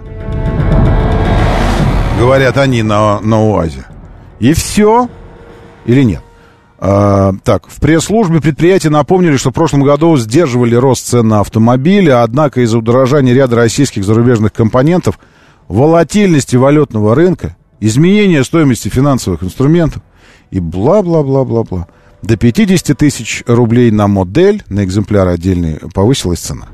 говорят они на, на УАЗе. И все. Или нет? А, так, в пресс-службе предприятия напомнили, что в прошлом году сдерживали рост цен на автомобили, однако из-за удорожания ряда российских зарубежных компонентов, волатильности валютного рынка, изменения стоимости финансовых инструментов и бла-бла-бла-бла-бла, до пятьдесят тысяч рублей на модель, на экземпляр отдельный, повысилась цена.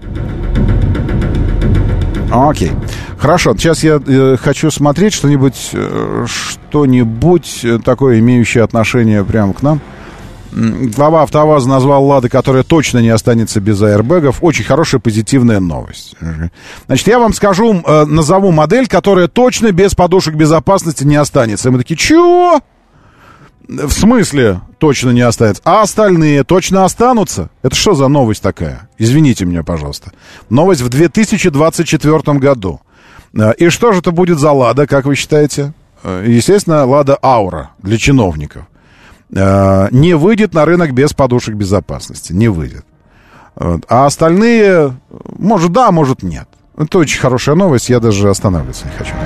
Окей. Хорошо, сейчас я э, хочу смотреть что-нибудь, э, что-нибудь такое, имеющее отношение прямо к нам. Глава АвтоВАЗа назвал «Лада», которая точно не останется без аэрбэгов. Очень хорошая позитивная новость. Значит, я вам скажу, э, назову модель, которая точно без подушек безопасности не останется. И мы такие, чего? В смысле точно не останется? А остальные точно останутся? Это что за новость такая? Извините меня, пожалуйста. Новость в две тысячи двадцать четвёртом году. И что же это будет за «Лада», как вы считаете? Естественно, «Лада Аура» для чиновников. Не выйдет на рынок без подушек безопасности. Не выйдет. А остальные, может, да, может, нет. Это очень хорошая новость, я даже останавливаться не хочу.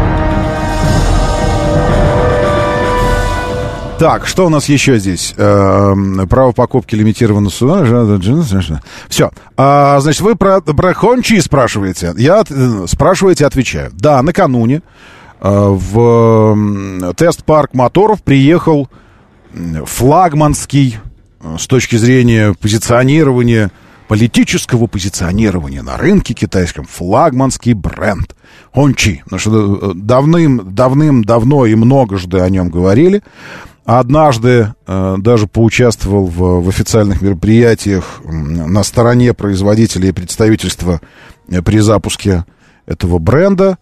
Так, что у нас еще здесь? Э, право покупки лимитировано. Все. А, значит, вы про, про Хончи спрашиваете. Я спрашиваете, отвечаю. Да, накануне э, в тест-парк моторов приехал флагманский, с точки зрения позиционирования, политического позиционирования на рынке китайском, флагманский бренд Хончи. Потому что давным, давным-давно и многожды о нем говорили. Однажды э, даже поучаствовал в, в официальных мероприятиях на стороне производителей и представительства при запуске этого бренда.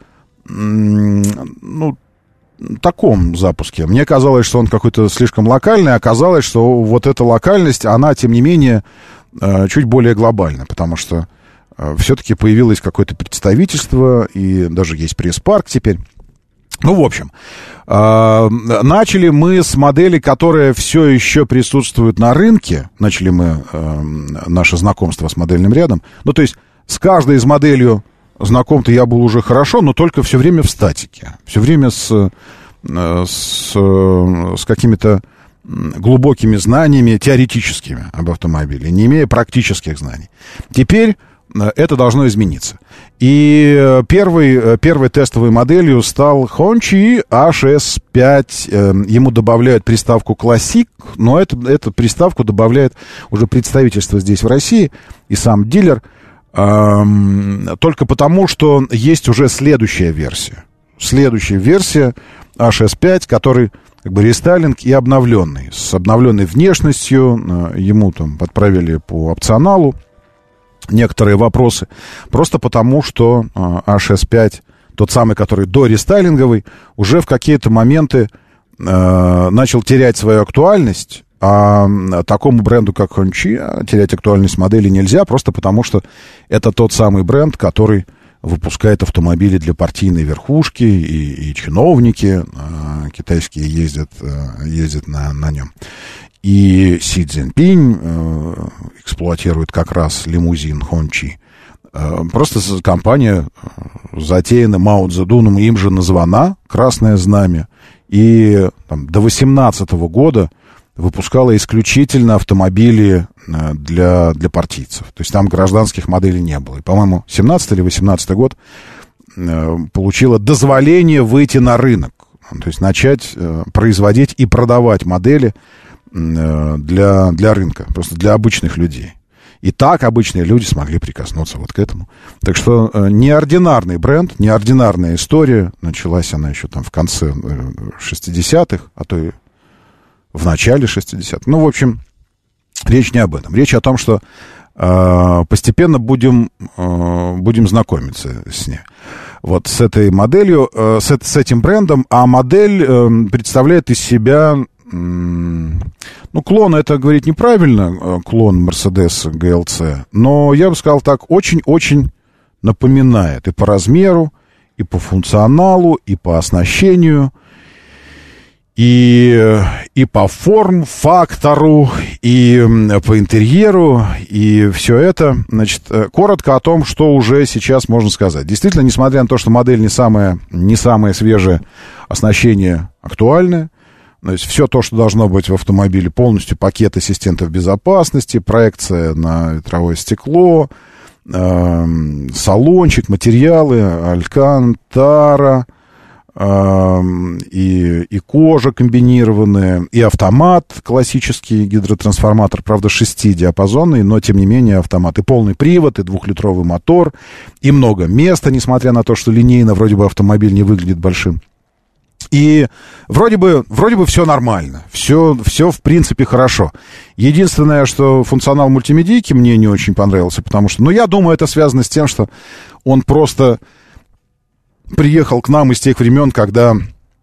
Ну, таком запуске. Мне казалось, что он какой-то слишком локальный, оказалось, что вот эта локальность, она, тем не менее, э, чуть более глобальна, потому что э, все-таки появилось какое-то представительство, и даже есть пресс-парк теперь. Ну, в общем, э, начали мы с модели, которая все еще присутствует на рынке. Начали мы э, наше знакомство с модельным рядом. Ну, то есть, с каждой из моделью знаком-то я был уже хорошо, но только все время в статике. Все время с, э, с, э, с какими-то глубокими знаниями теоретическими об автомобиле, не имея практических знаний. Теперь это должно измениться. И первой, первой тестовой моделью стал Hongqi эйч эс пять. Ему добавляют приставку Classic, но это, эту приставку добавляет уже представительство здесь в России и сам дилер, только потому, что есть уже следующая версия. Следующая версия эйч эс пять, который как бы рестайлинг и обновленный. С обновленной внешностью. Ему там подправили по опционалу некоторые вопросы, просто потому, что эйч эс пять, тот самый, который дорестайлинговый, уже в какие-то моменты э, начал терять свою актуальность, а такому бренду, как Hongqi, терять актуальность модели нельзя, просто потому, что это тот самый бренд, который выпускает автомобили для партийной верхушки, и, и чиновники э, китайские ездят, э, ездят на, на нем. И Си Цзиньпинь э, эксплуатирует как раз лимузин Hongqi. Э, просто компания затеяна Мао Цзэдуном, им же названа «Красное знамя». И там, до восемнадцатого года выпускала исключительно автомобили э, для, для партийцев. То есть там гражданских моделей не было. И, по-моему, семнадцатый или восемнадцатый год э, получила дозволение выйти на рынок. То есть начать э, производить и продавать модели Для, для рынка, просто для обычных людей. И так обычные люди смогли прикоснуться вот к этому. Так что э, неординарный бренд, неординарная история. Началась она еще там в конце шестидесятых, а то и в начале шестидесятых. Ну, в общем, речь не об этом. Речь о том, что постепенно будем, будем знакомиться с ней. Вот с этой моделью, с, с этим брендом. А модель представляет из себя... Ну, клон, это говорить неправильно, клон Mercedes джи эл си, но я бы сказал так, очень-очень напоминает и по размеру, и по функционалу, и по оснащению, и, и по форм-фактору, и по интерьеру, и все это. Значит, коротко о том, что уже сейчас можно сказать. Действительно, несмотря на то, что модель не самая, не самое свежее, оснащение актуальное. То есть все то, что должно быть в автомобиле, полностью пакет ассистентов безопасности, проекция на ветровое стекло, э, салончик, материалы, алькантара, э, и, и кожа комбинированная, и автомат, классический гидротрансформатор, правда, шестидиапазонный, но, тем не менее, автомат. И полный привод, и двухлитровый мотор, и много места, несмотря на то, что линейно вроде бы автомобиль не выглядит большим. И вроде бы, вроде бы все нормально, все, все в принципе хорошо. Единственное, что функционал мультимедийки мне не очень понравился, потому что, ну, я думаю, это связано с тем, что он просто приехал к нам из тех времен, когда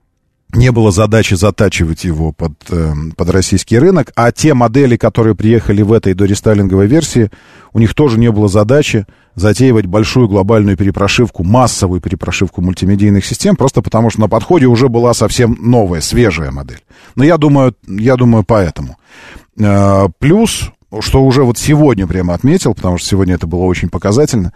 не было задачи затачивать его под, э, под российский рынок, а те модели, которые приехали в этой дорестайлинговой версии, у них тоже не было задачи затеивать большую глобальную перепрошивку, массовую перепрошивку мультимедийных систем, просто потому что на подходе уже была совсем новая, свежая модель. Но я думаю, я думаю, поэтому. Э, плюс, что уже вот сегодня прямо отметил, потому что сегодня это было очень показательно,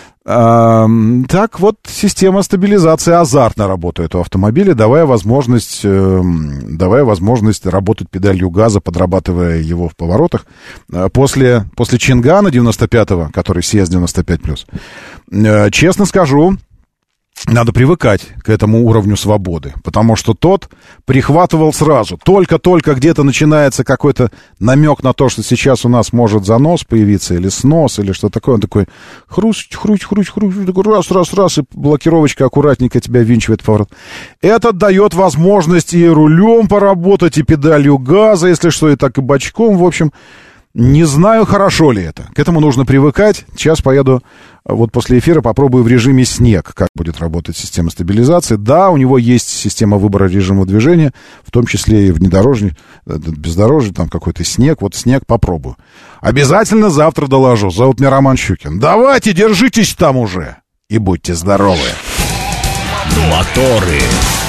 А, так вот, система стабилизации азартно работает у автомобиля, давая возможность, э, давая возможность работать педалью газа, подрабатывая его в поворотах. После, после Чингана девяносто пятого, который си эс девяносто пять плюс, э, честно скажу, надо привыкать к этому уровню свободы, потому что тот прихватывал сразу. Только-только где-то начинается какой-то намек на то, что сейчас у нас может занос появиться, или снос, или что такое. Он такой хрусть, хрусть, хрусть, хрусть, раз, раз, раз, и блокировочка аккуратненько тебя винчивает в поворот. Это дает возможность и рулем поработать, и педалью газа, если что, и так и бочком. В общем, не знаю, хорошо ли это. К этому нужно привыкать. Сейчас поеду, вот после эфира попробую в режиме снег, как будет работать система стабилизации. Да, у него есть система выбора режима движения, в том числе и внедорожник, бездорожье, там какой-то снег. Вот снег попробую. Обязательно завтра доложу. Зовут меня Роман Щукин. Давайте, держитесь там уже и будьте здоровы. Моторы.